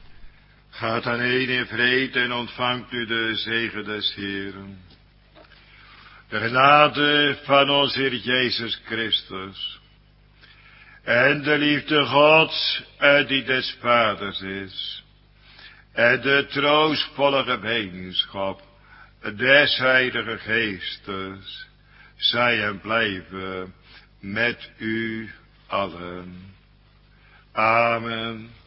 Gaat dan heen in vrede en ontvangt u de zegen des Heeren. De genade van onze Heer Jezus Christus en de liefde Gods die des Vaders is en de troostvolle gemeenschap des Heilige Geestes zij en blijven met u allen. Amen.